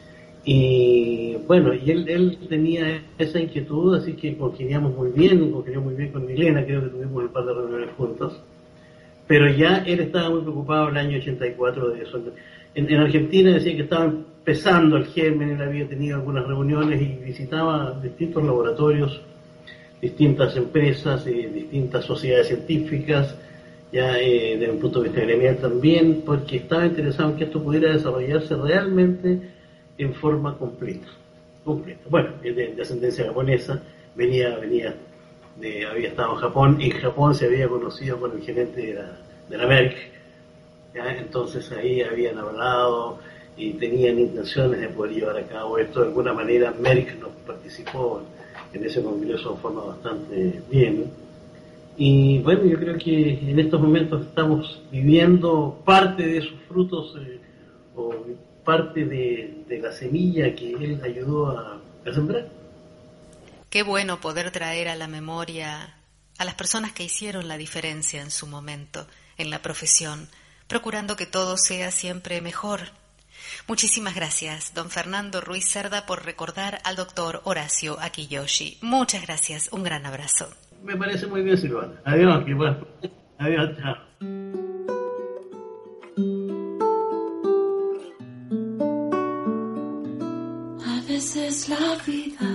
Y bueno, y él, él tenía esa inquietud, así que congeniamos muy bien, congeniamos muy bien con Milena, creo que tuvimos un par de reuniones juntos, pero ya él estaba muy preocupado el año ochenta y cuatro de eso. En, en Argentina decía que estaba empezando el germen, él había tenido algunas reuniones y visitaba distintos laboratorios, distintas empresas, eh, distintas sociedades científicas, ya eh, desde un punto de vista gremial también, porque estaba interesado en que esto pudiera desarrollarse realmente en forma completa. completa. Bueno, de, de ascendencia japonesa, venía, venía de, había estado en Japón, y en Japón se había conocido con el gerente de la, de la Merck, ¿ya? Entonces ahí habían hablado y tenían intenciones de poder llevar a cabo esto. De alguna manera Merck nos participó en ese congreso de forma bastante bien, y bueno, yo creo que en estos momentos estamos viviendo parte de sus frutos, eh, o parte de, de la semilla que él ayudó a, a sembrar. Qué bueno poder traer a la memoria a las personas que hicieron la diferencia en su momento en la profesión, procurando que todo sea siempre mejor. Muchísimas gracias, don Fernando Ruiz Cerda, por recordar al doctor Horacio Akiyoshi. Muchas gracias, un gran abrazo. Me parece muy bien, Silvana. Adiós, que bueno. Adiós, chao. A veces la vida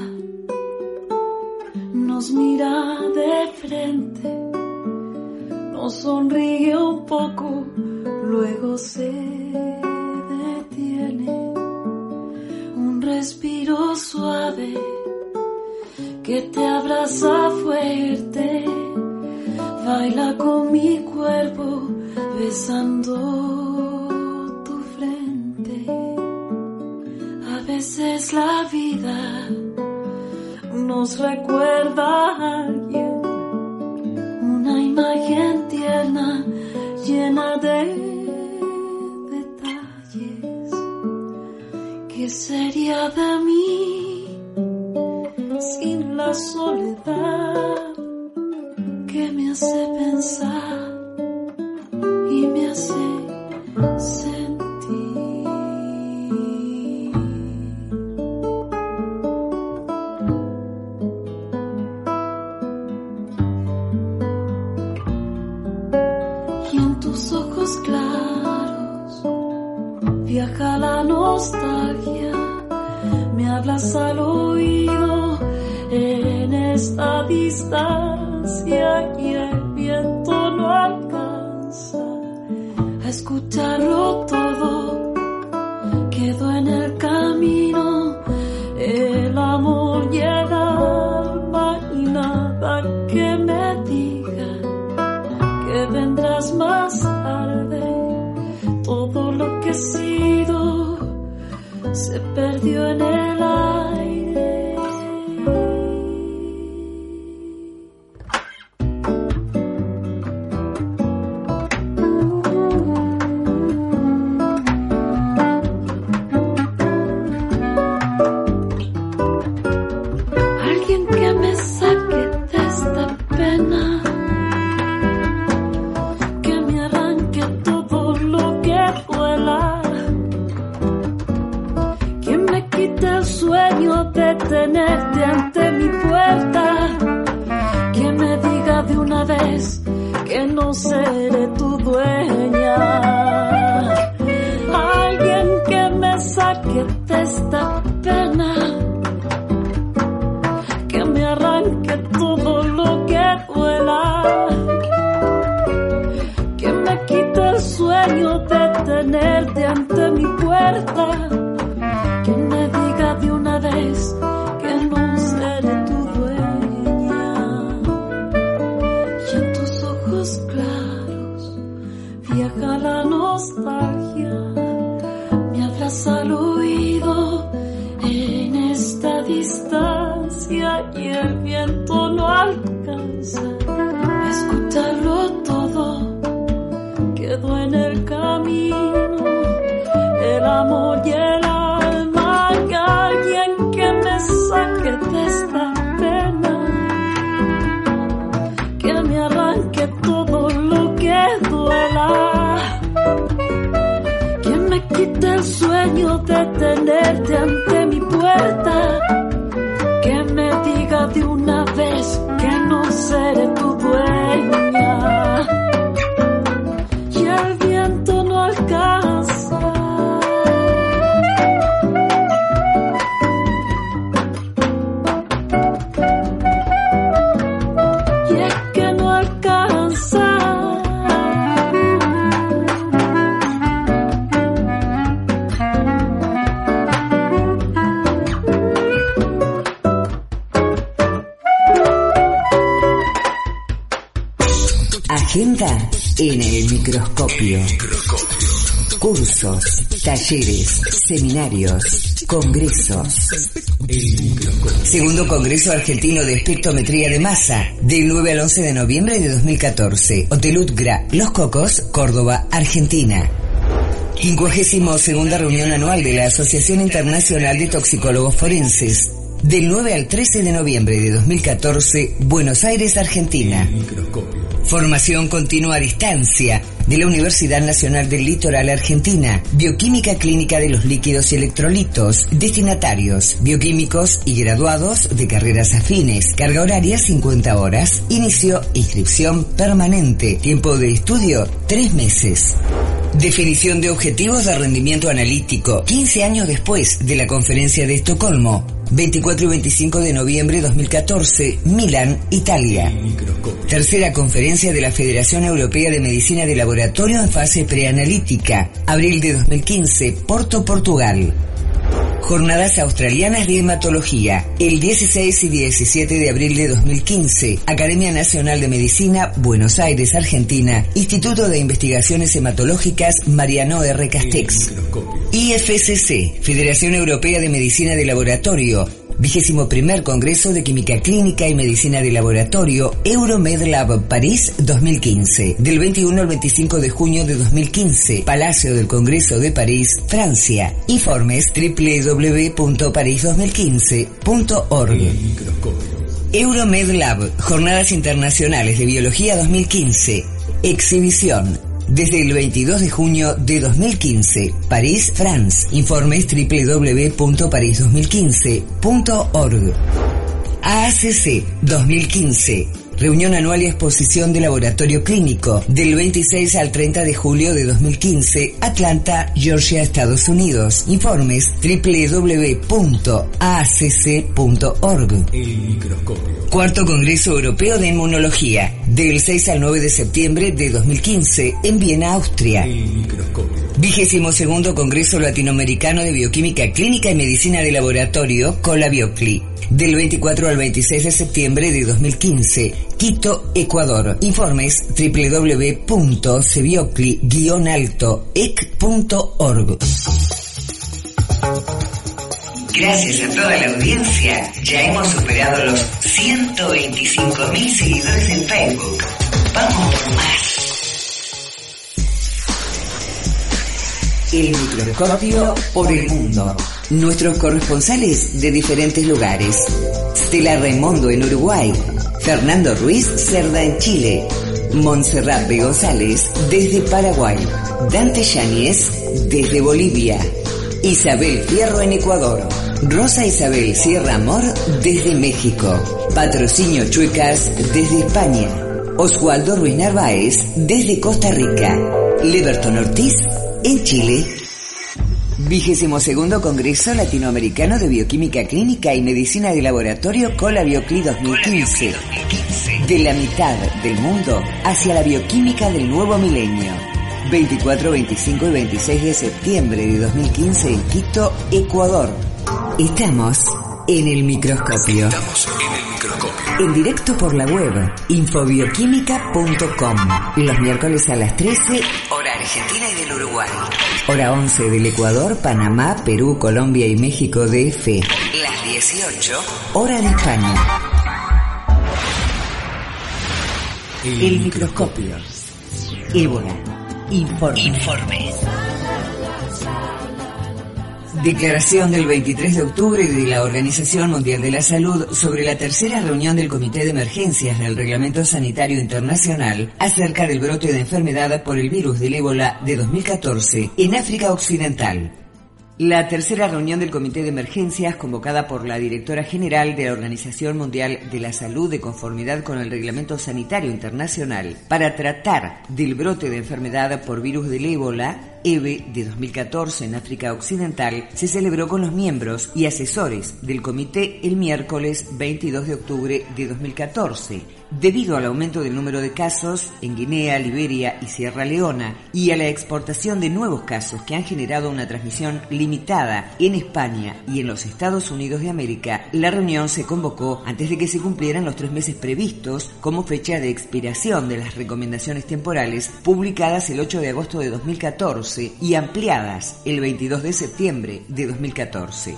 nos mira de frente, nos sonríe un poco, luego se detiene. Un respiro suave que te abraza fuerte, baila con mi cuerpo besando tu frente. A veces la vida nos recuerda a alguien, una imagen tierna llena de detalles. ¿Qué sería de mí sin la soledad que me hace pensar y me hace sentir? Y en tus ojos claros viaja la nostalgia, me hablas al oído en esta distancia y el viento no alcanza escucharlo todo, quedó en el camino, el amor llega al alma y nada que me diga que vendrás más tarde. Todo lo que he sido se perdió en el aire. Alguien que me saque de esta pena, que me arranque todo lo que duela, que me quite el sueño de tenerte ante mi puerta, que me diga de una vez que no seré tu dueña. Alguien que me saque de esta pena, que me arranque todo lo que duela, que me quite el sueño de tenerte ante mi puerta, que me diga de una vez que no seré tu dueña. Y en tus ojos claros viaja la nostalgia, me abraza al oído en esta distancia y el viento no alcanza a escucharlo todo, quedó en el camino el amor y el alma. Y alguien que me saque de esta pena, que me arranque todo lo que duela, que me quite el sueño de tenerte ante mi puerta, que me diga de una vez que no seré tu dueña. Y el viento no alcanza y es que no alcanza. Agenda en el microscopio. Cursos, talleres, seminarios, congresos. Segundo Congreso Argentino de Espectrometría de Masa, del nueve al once de noviembre de dos mil catorce. Hotel Utgra, Los Cocos, Córdoba, Argentina. quincuagésima segunda reunión anual de la Asociación Internacional de Toxicólogos Forenses, del nueve al trece de noviembre de dos mil catorce, Buenos Aires, Argentina. Formación continua a distancia de la Universidad Nacional del Litoral Argentina. Bioquímica clínica de los líquidos y electrolitos. Destinatarios, bioquímicos y graduados de carreras afines. Carga horaria cincuenta horas. Inicio inscripción permanente. Tiempo de estudio tres meses. Definición de objetivos de rendimiento analítico. quince años después de la Conferencia de Estocolmo. veinticuatro y veinticinco de noviembre de dos mil catorce, Milán, Italia. Tercera conferencia de la Federación Europea de Medicina de Laboratorio en fase preanalítica, abril de dos mil quince, Porto, Portugal. Jornadas australianas de hematología, el dieciséis y diecisiete de abril de dos mil quince, Academia Nacional de Medicina, Buenos Aires, Argentina, Instituto de Investigaciones Hematológicas Mariano R. Castex. I F C C, Federación Europea de Medicina de Laboratorio, vigésimo primer Congreso de Química Clínica y Medicina de Laboratorio, EuroMedLab París dos mil quince, del veintiuno al veinticinco de junio de dos mil quince, Palacio del Congreso de París, Francia. Informes doble u doble u doble u punto parís dos mil quince punto org. EuroMedLab, Jornadas Internacionales de Biología dos mil quince, exhibición. Desde el veintidós de junio de dos mil quince, París, France. Informes doble u doble u doble u punto parís dos mil quince punto org. A A C C dos mil quince, Reunión anual y exposición de laboratorio clínico del veintiséis al treinta de julio de dos mil quince, Atlanta, Georgia, Estados Unidos. Informes doble u doble u doble u punto a c c punto org. El microscopio. Cuarto Congreso Europeo de Inmunología, del seis al nueve de septiembre de dos mil quince, en Viena, Austria. El microscopio. Vigésimo segundo Congreso Latinoamericano de Bioquímica Clínica y Medicina de Laboratorio, Colabiocli, del veinticuatro al veintiséis de septiembre de dos mil quince, Quito, Ecuador. Informes doble u doble u doble u punto cebiocli guion alto e c punto org. Gracias a toda la audiencia, ya hemos superado los ciento veinticinco mil seguidores en Facebook. Vamos por más. El microscopio por el mundo. Nuestros corresponsales de diferentes lugares. Stella Raimondo en Uruguay, Fernando Ruiz Cerda en Chile, Montserrat B. González desde Paraguay, Dante Yáñez desde Bolivia, Isabel Fierro en Ecuador, Rosa Isabel Sierra Amor desde México, Patrocinio Chuecas desde España, Oswaldo Ruiz Narváez desde Costa Rica, Leverton Ortiz en Chile. Vigésimo segundo Congreso Latinoamericano de Bioquímica Clínica y Medicina de Laboratorio Colabiocli dos mil quince. De la mitad del mundo hacia la bioquímica del nuevo milenio. veinticuatro, veinticinco y veintiséis de septiembre de dos mil quince en Quito, Ecuador. Estamos en el microscopio. Estamos en el microscopio. En directo por la web infobioquímica punto com. Los miércoles a las trece, hora argentina y del Uruguay. Hora once del Ecuador, Panamá, Perú, Colombia y México D F. Las dieciocho, hora de España. El, el microscopio. Ébola. Informe. Informe. Declaración del veintitrés de octubre de la Organización Mundial de la Salud sobre la tercera reunión del Comité de Emergencias del Reglamento Sanitario Internacional acerca del brote de enfermedad por el virus del ébola de dos mil catorce en África Occidental. La tercera reunión del Comité de Emergencias, convocada por la Directora General de la Organización Mundial de la Salud de conformidad con el Reglamento Sanitario Internacional, para tratar del brote de enfermedad por virus del ébola, E B E de dos mil catorce en África Occidental, se celebró con los miembros y asesores del comité el miércoles veintidós de octubre de dos mil catorce. Debido al aumento del número de casos en Guinea, Liberia y Sierra Leona y a la exportación de nuevos casos que han generado una transmisión limitada en España y en los Estados Unidos de América, la reunión se convocó antes de que se cumplieran los tres meses previstos como fecha de expiración de las recomendaciones temporales publicadas el ocho de agosto de dos mil catorce y ampliadas el veintidós de septiembre de dos mil catorce.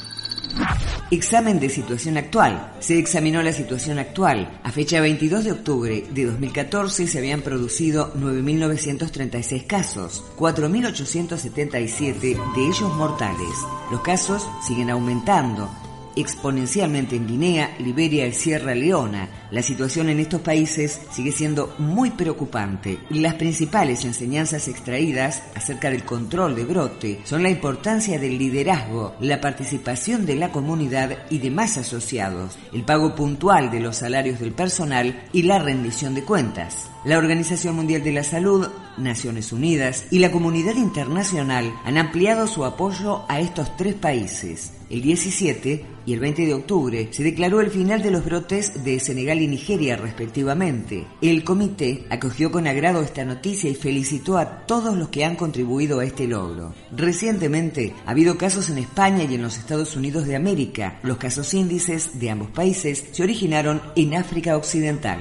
Examen de situación actual. Se examinó la situación actual. A fecha veintidós de octubre de dos mil catorce se habían producido nueve mil novecientos treinta y seis casos, cuatro mil ochocientos setenta y siete de ellos mortales. Los casos siguen aumentando exponencialmente en Guinea, Liberia y Sierra Leona. La situación en estos países sigue siendo muy preocupante. Las principales enseñanzas extraídas acerca del control de brote son la importancia del liderazgo, la participación de la comunidad y demás asociados, el pago puntual de los salarios del personal y la rendición de cuentas. La Organización Mundial de la Salud, Naciones Unidas y la comunidad internacional han ampliado su apoyo a estos tres países. El diecisiete y el veinte de octubre se declaró el final de los brotes de Senegal y Nigeria respectivamente. El comité acogió con agrado esta noticia y felicitó a todos los que han contribuido a este logro. Recientemente ha habido casos en España y en los Estados Unidos de América. Los casos índices de ambos países se originaron en África Occidental.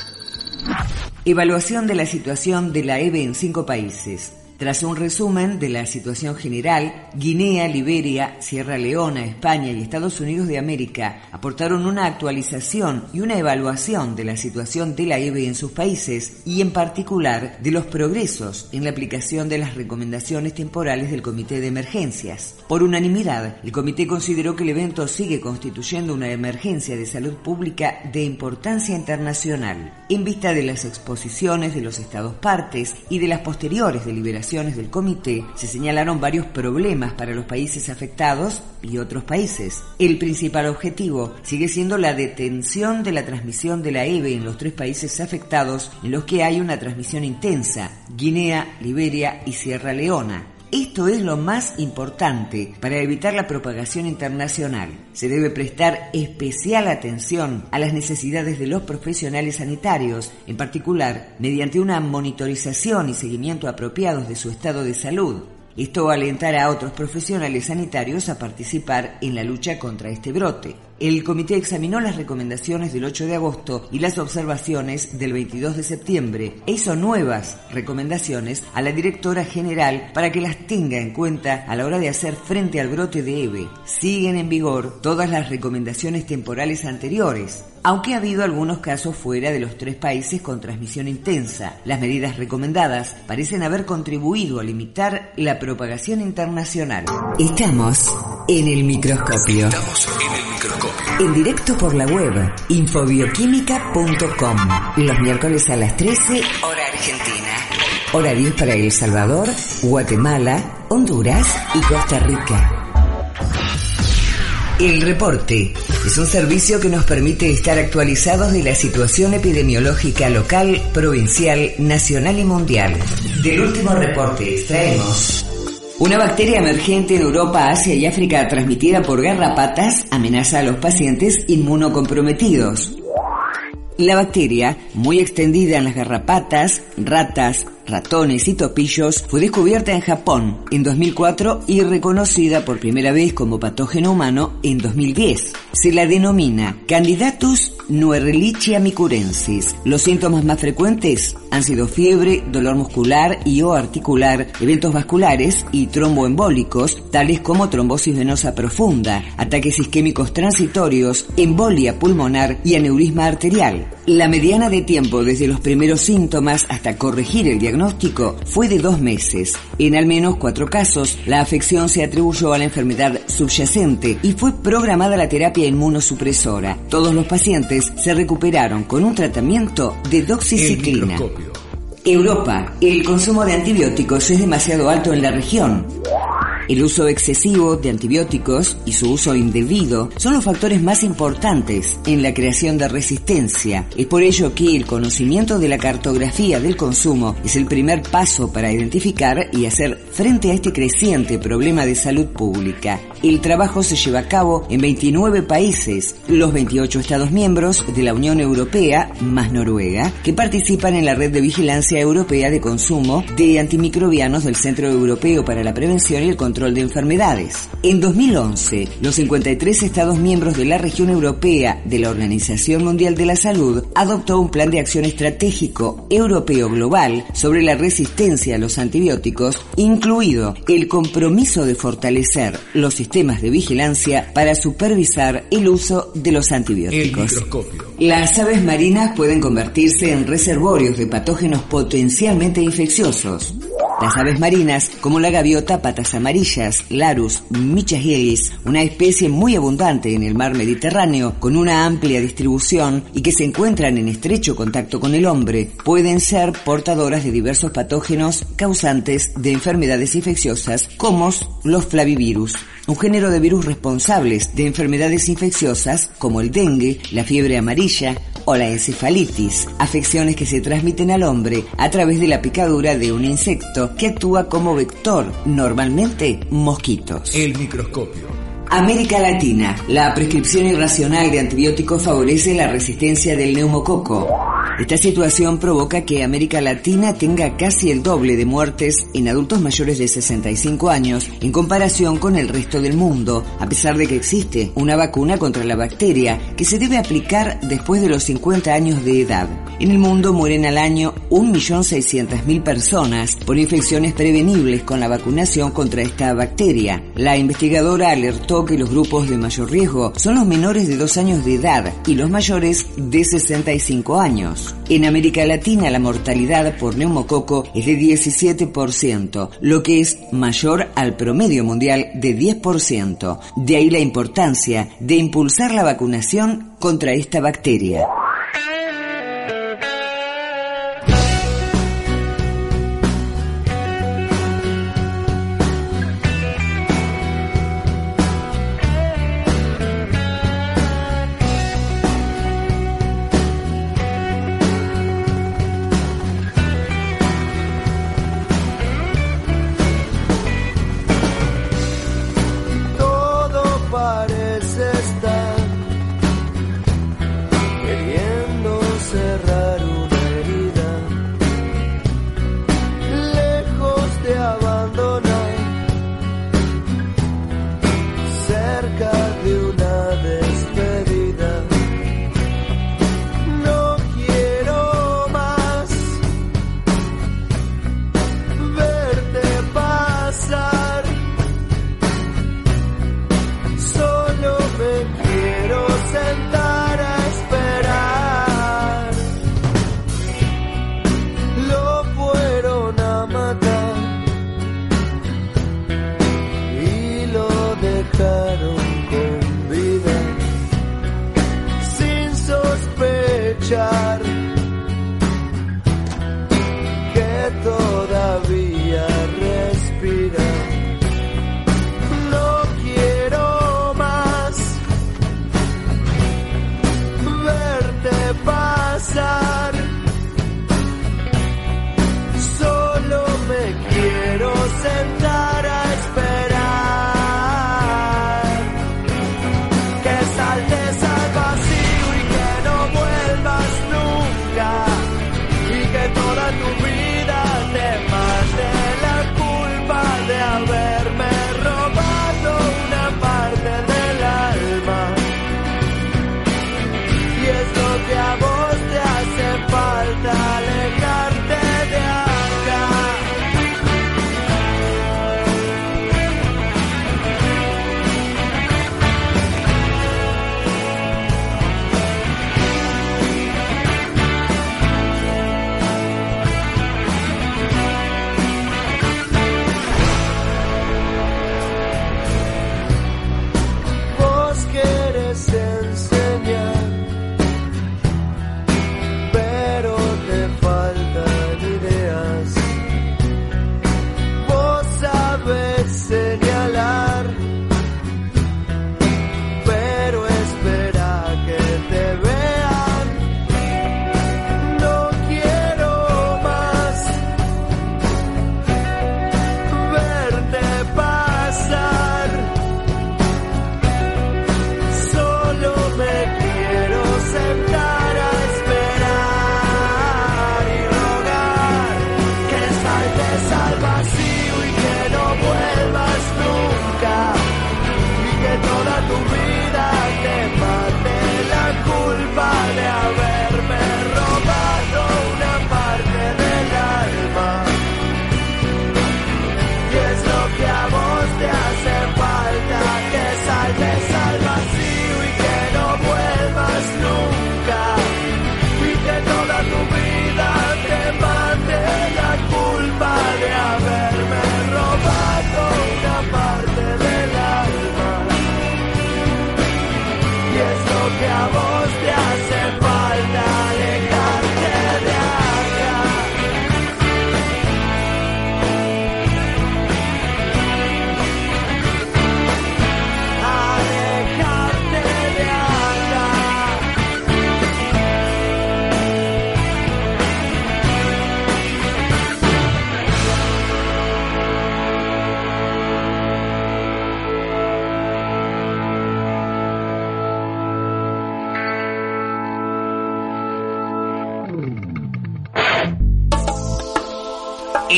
Evaluación de la situación de la E B E en cinco países. Tras un resumen de la situación general, Guinea, Liberia, Sierra Leona, España y Estados Unidos de América aportaron una actualización y una evaluación de la situación de la E B E en sus países y en particular de los progresos en la aplicación de las recomendaciones temporales del Comité de Emergencias. Por unanimidad, el comité consideró que el evento sigue constituyendo una emergencia de salud pública de importancia internacional, en vista de las exposiciones de los estados partes y de las posteriores deliberaciones recomendaciones del comité se señalaron varios problemas para los países afectados y otros países. El principal objetivo sigue siendo la detención de la transmisión de la E B E en los tres países afectados en los que hay una transmisión intensa: Guinea, Liberia y Sierra Leona. Esto es lo más importante para evitar la propagación internacional. Se debe prestar especial atención a las necesidades de los profesionales sanitarios, en particular mediante una monitorización y seguimiento apropiados de su estado de salud. Esto alentará a otros profesionales sanitarios a participar en la lucha contra este brote. El comité examinó las recomendaciones del ocho de agosto y las observaciones del veintidós de septiembre e hizo nuevas recomendaciones a la directora general para que las tenga en cuenta a la hora de hacer frente al brote de E B E. Siguen en vigor todas las recomendaciones temporales anteriores, aunque ha habido algunos casos fuera de los tres países con transmisión intensa. Las medidas recomendadas parecen haber contribuido a limitar la propagación internacional. Estamos en el microscopio. Estamos en el microscopio. En directo por la web infobioquímica punto com. Los miércoles a las trece, hora argentina. Horarios para El Salvador, Guatemala, Honduras y Costa Rica. El reporte es un servicio que nos permite estar actualizados de la situación epidemiológica local, provincial, nacional y mundial. Del último reporte extraemos: una bacteria emergente en Europa, Asia y África transmitida por garrapatas amenaza a los pacientes inmunocomprometidos. La bacteria, muy extendida en las garrapatas, ratas, ratones y topillos, fue descubierta en Japón en dos mil cuatro y reconocida por primera vez como patógeno humano en dos mil diez. Se la denomina Candidatus Nuerlichia micurensis. Los síntomas más frecuentes han sido fiebre, dolor muscular y o articular, eventos vasculares y tromboembólicos, tales como trombosis venosa profunda, ataques isquémicos transitorios, embolia pulmonar y aneurisma arterial. La mediana de tiempo desde los primeros síntomas hasta corregir el diagnóstico fue de dos meses. En al menos cuatro casos, la afección se atribuyó a la enfermedad subyacente y fue programada la terapia inmunosupresora. Todos los pacientes se recuperaron con un tratamiento de doxiciclina. Europa. El consumo de antibióticos es demasiado alto en la región. El uso excesivo de antibióticos y su uso indebido son los factores más importantes en la creación de resistencia. Es por ello que el conocimiento de la cartografía del consumo es el primer paso para identificar y hacer frente a este creciente problema de salud pública. El trabajo se lleva a cabo en veintinueve países, los veintiocho Estados miembros de la Unión Europea, más Noruega, que participan en la Red de Vigilancia Europea de Consumo de Antimicrobianos del Centro Europeo para la Prevención y el Control de Enfermedades. En dos mil once, los cincuenta y tres Estados miembros de la región europea de la Organización Mundial de la Salud adoptó un plan de acción estratégico europeo global sobre la resistencia a los antibióticos, incluido el compromiso de fortalecer los sistemas de vigilancia para supervisar el uso de los antibióticos. Las aves marinas pueden convertirse en reservorios de patógenos potencialmente infecciosos. Las aves marinas, como la gaviota patas amarillas, Larus michaelis, una especie muy abundante en el mar Mediterráneo, con una amplia distribución y que se encuentran en estrecho contacto con el hombre, pueden ser portadoras de diversos patógenos causantes de enfermedades infecciosas, como los flavivirus, un género de virus responsables de enfermedades infecciosas como el dengue, la fiebre amarilla o la encefalitis, afecciones que se transmiten al hombre a través de la picadura de un insecto que actúa como vector, normalmente mosquitos. El microscopio. América Latina. La prescripción irracional de antibióticos favorece la resistencia del neumococo. Esta situación provoca que América Latina tenga casi el doble de muertes en adultos mayores de sesenta y cinco años en comparación con el resto del mundo, a pesar de que existe una vacuna contra la bacteria que se debe aplicar después de los cincuenta años de edad. En el mundo mueren al año un millón seiscientas mil personas por infecciones prevenibles con la vacunación contra esta bacteria. La investigadora alertó que los grupos de mayor riesgo son los menores de dos años de edad y los mayores de sesenta y cinco años. En América Latina la mortalidad por neumococo es de diecisiete por ciento, lo que es mayor al promedio mundial de diez por ciento. De ahí la importancia de impulsar la vacunación contra esta bacteria.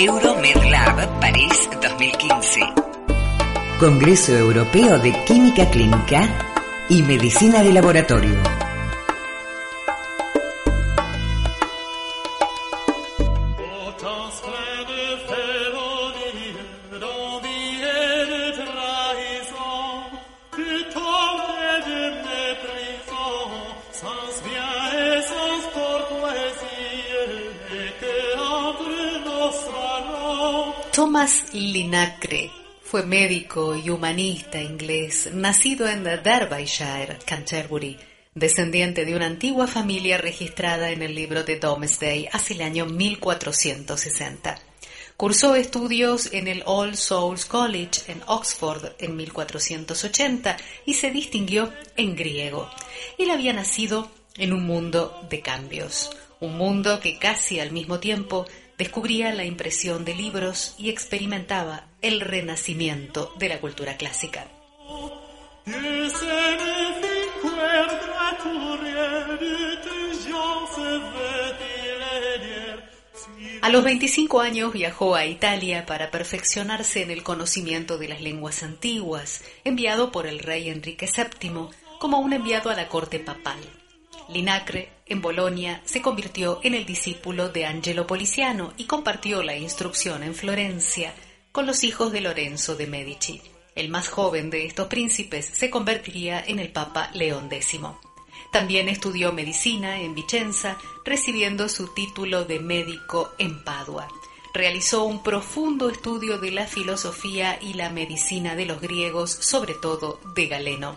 EuroMedLab París dos mil quince. Congreso Europeo de Química Clínica y Medicina de Laboratorio. Thomas Linacre fue médico y humanista inglés, nacido en Derbyshire, Canterbury, descendiente de una antigua familia registrada en el libro de Domesday hacia el año mil cuatrocientos sesenta. Cursó estudios en el All Souls College en Oxford en mil cuatrocientos ochenta y se distinguió en griego. Él había nacido en un mundo de cambios, un mundo que casi al mismo tiempo descubría la impresión de libros y experimentaba el renacimiento de la cultura clásica. A los veinticinco años viajó a Italia para perfeccionarse en el conocimiento de las lenguas antiguas, enviado por el rey Enrique séptimo como un enviado a la corte papal. Linacre, en Bolonia, se convirtió en el discípulo de Angelo Poliziano y compartió la instrucción en Florencia con los hijos de Lorenzo de Medici. El más joven de estos príncipes se convertiría en el Papa León décimo. También estudió medicina en Vicenza, recibiendo su título de médico en Padua. Realizó un profundo estudio de la filosofía y la medicina de los griegos, sobre todo de Galeno.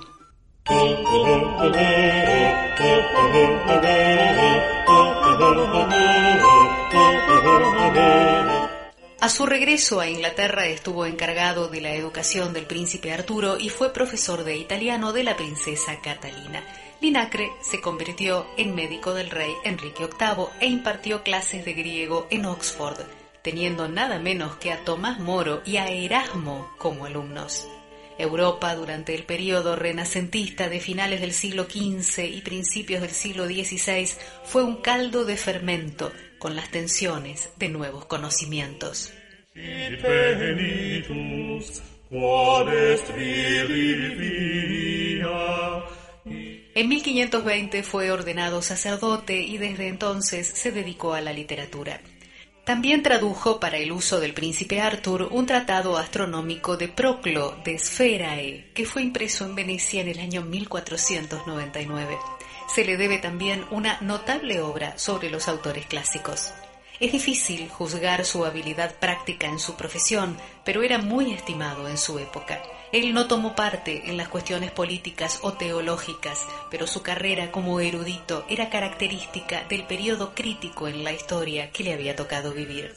A su regreso a Inglaterra estuvo encargado de la educación del príncipe Arturo y fue profesor de italiano de la princesa Catalina. Linacre se convirtió en médico del rey Enrique octavo e impartió clases de griego en Oxford, teniendo nada menos que a Tomás Moro y a Erasmo como alumnos. Europa, durante el período renacentista de finales del siglo quince y principios del siglo dieciséis, fue un caldo de fermento con las tensiones de nuevos conocimientos. En mil quinientos veinte fue ordenado sacerdote y desde entonces se dedicó a la literatura. También tradujo para el uso del príncipe Arthur un tratado astronómico de Proclo de Sferae, que fue impreso en Venecia en el año mil cuatrocientos noventa y nueve. Se le debe también una notable obra sobre los autores clásicos. Es difícil juzgar su habilidad práctica en su profesión, pero era muy estimado en su época. Él no tomó parte en las cuestiones políticas o teológicas, pero su carrera como erudito era característica del periodo crítico en la historia que le había tocado vivir.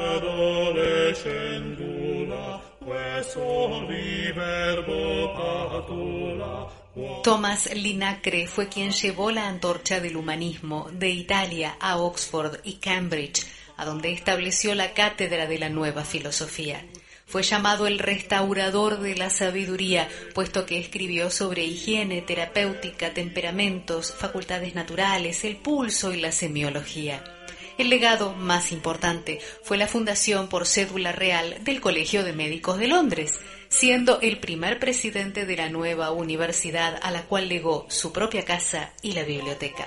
Thomas Linacre fue quien llevó la antorcha del humanismo de Italia a Oxford y Cambridge, a donde estableció la cátedra de la nueva filosofía. Fue llamado el restaurador de la sabiduría, puesto que escribió sobre higiene, terapéutica, temperamentos, facultades naturales, el pulso y la semiología. El legado más importante fue la fundación por cédula real del Colegio de Médicos de Londres, siendo el primer presidente de la nueva universidad a la cual legó su propia casa y la biblioteca.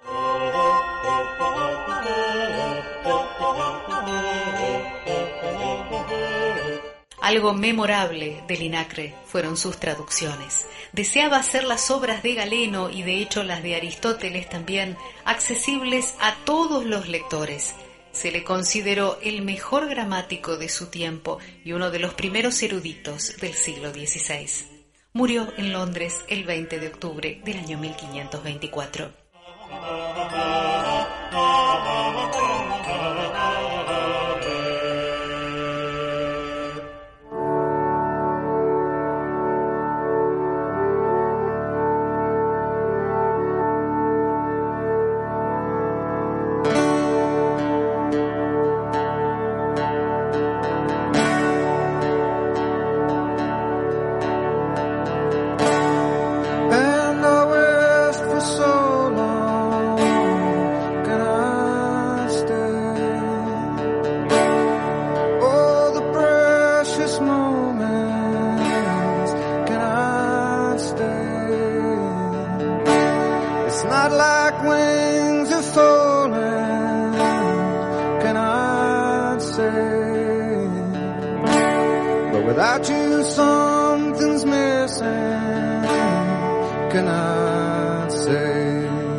Algo memorable de Linacre fueron sus traducciones. Deseaba hacer las obras de Galeno y de hecho las de Aristóteles también accesibles a todos los lectores. Se le consideró el mejor gramático de su tiempo y uno de los primeros eruditos del siglo dieciséis. Murió en Londres el veinte de octubre del año mil quinientos veinticuatro. Without you, something's missing. Cannot say.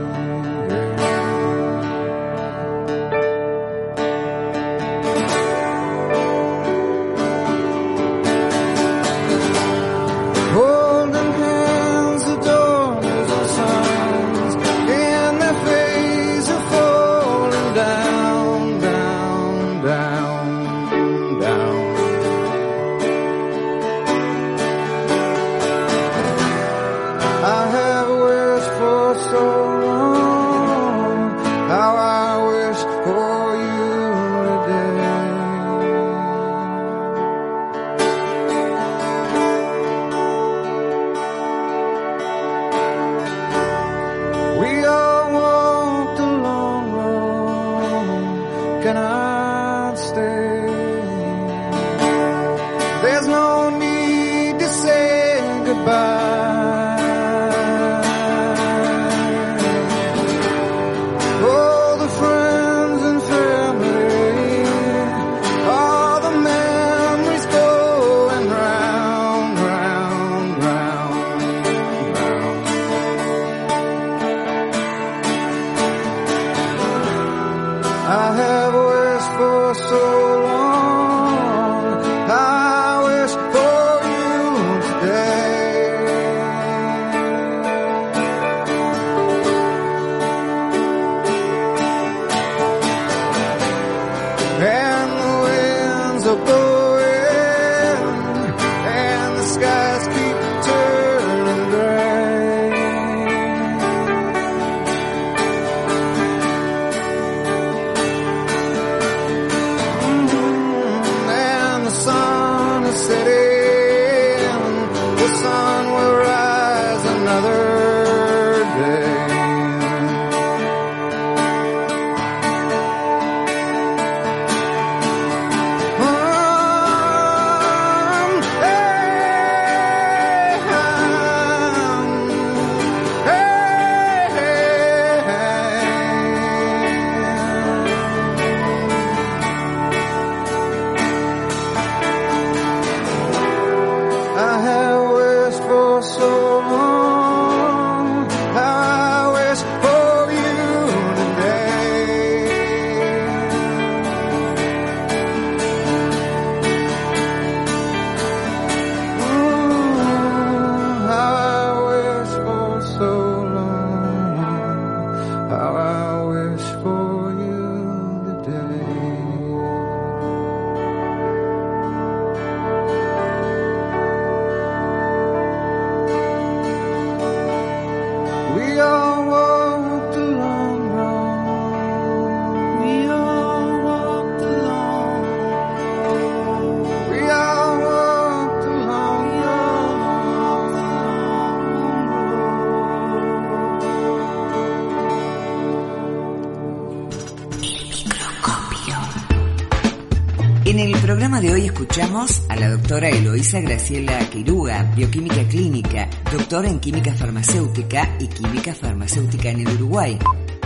De hoy escuchamos a la doctora Eloísa Graciela Quiruga, bioquímica clínica, doctora en química farmacéutica y química farmacéutica en el Uruguay,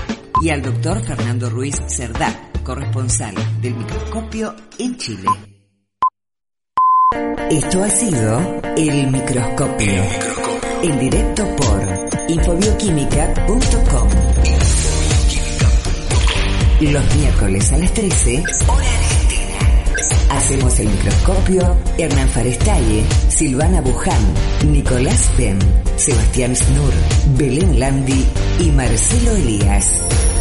y al doctor Fernando Ruiz Cerdá, corresponsal del Microscopio en Chile. Esto ha sido El Microscopio, en directo por infobioquímica punto com. Los miércoles a las trece, hora hacemos El Microscopio Hernán Farestalle, Silvana Buján, Nicolás Penn, Sebastián Snur, Belén Landi y Marcelo Elías.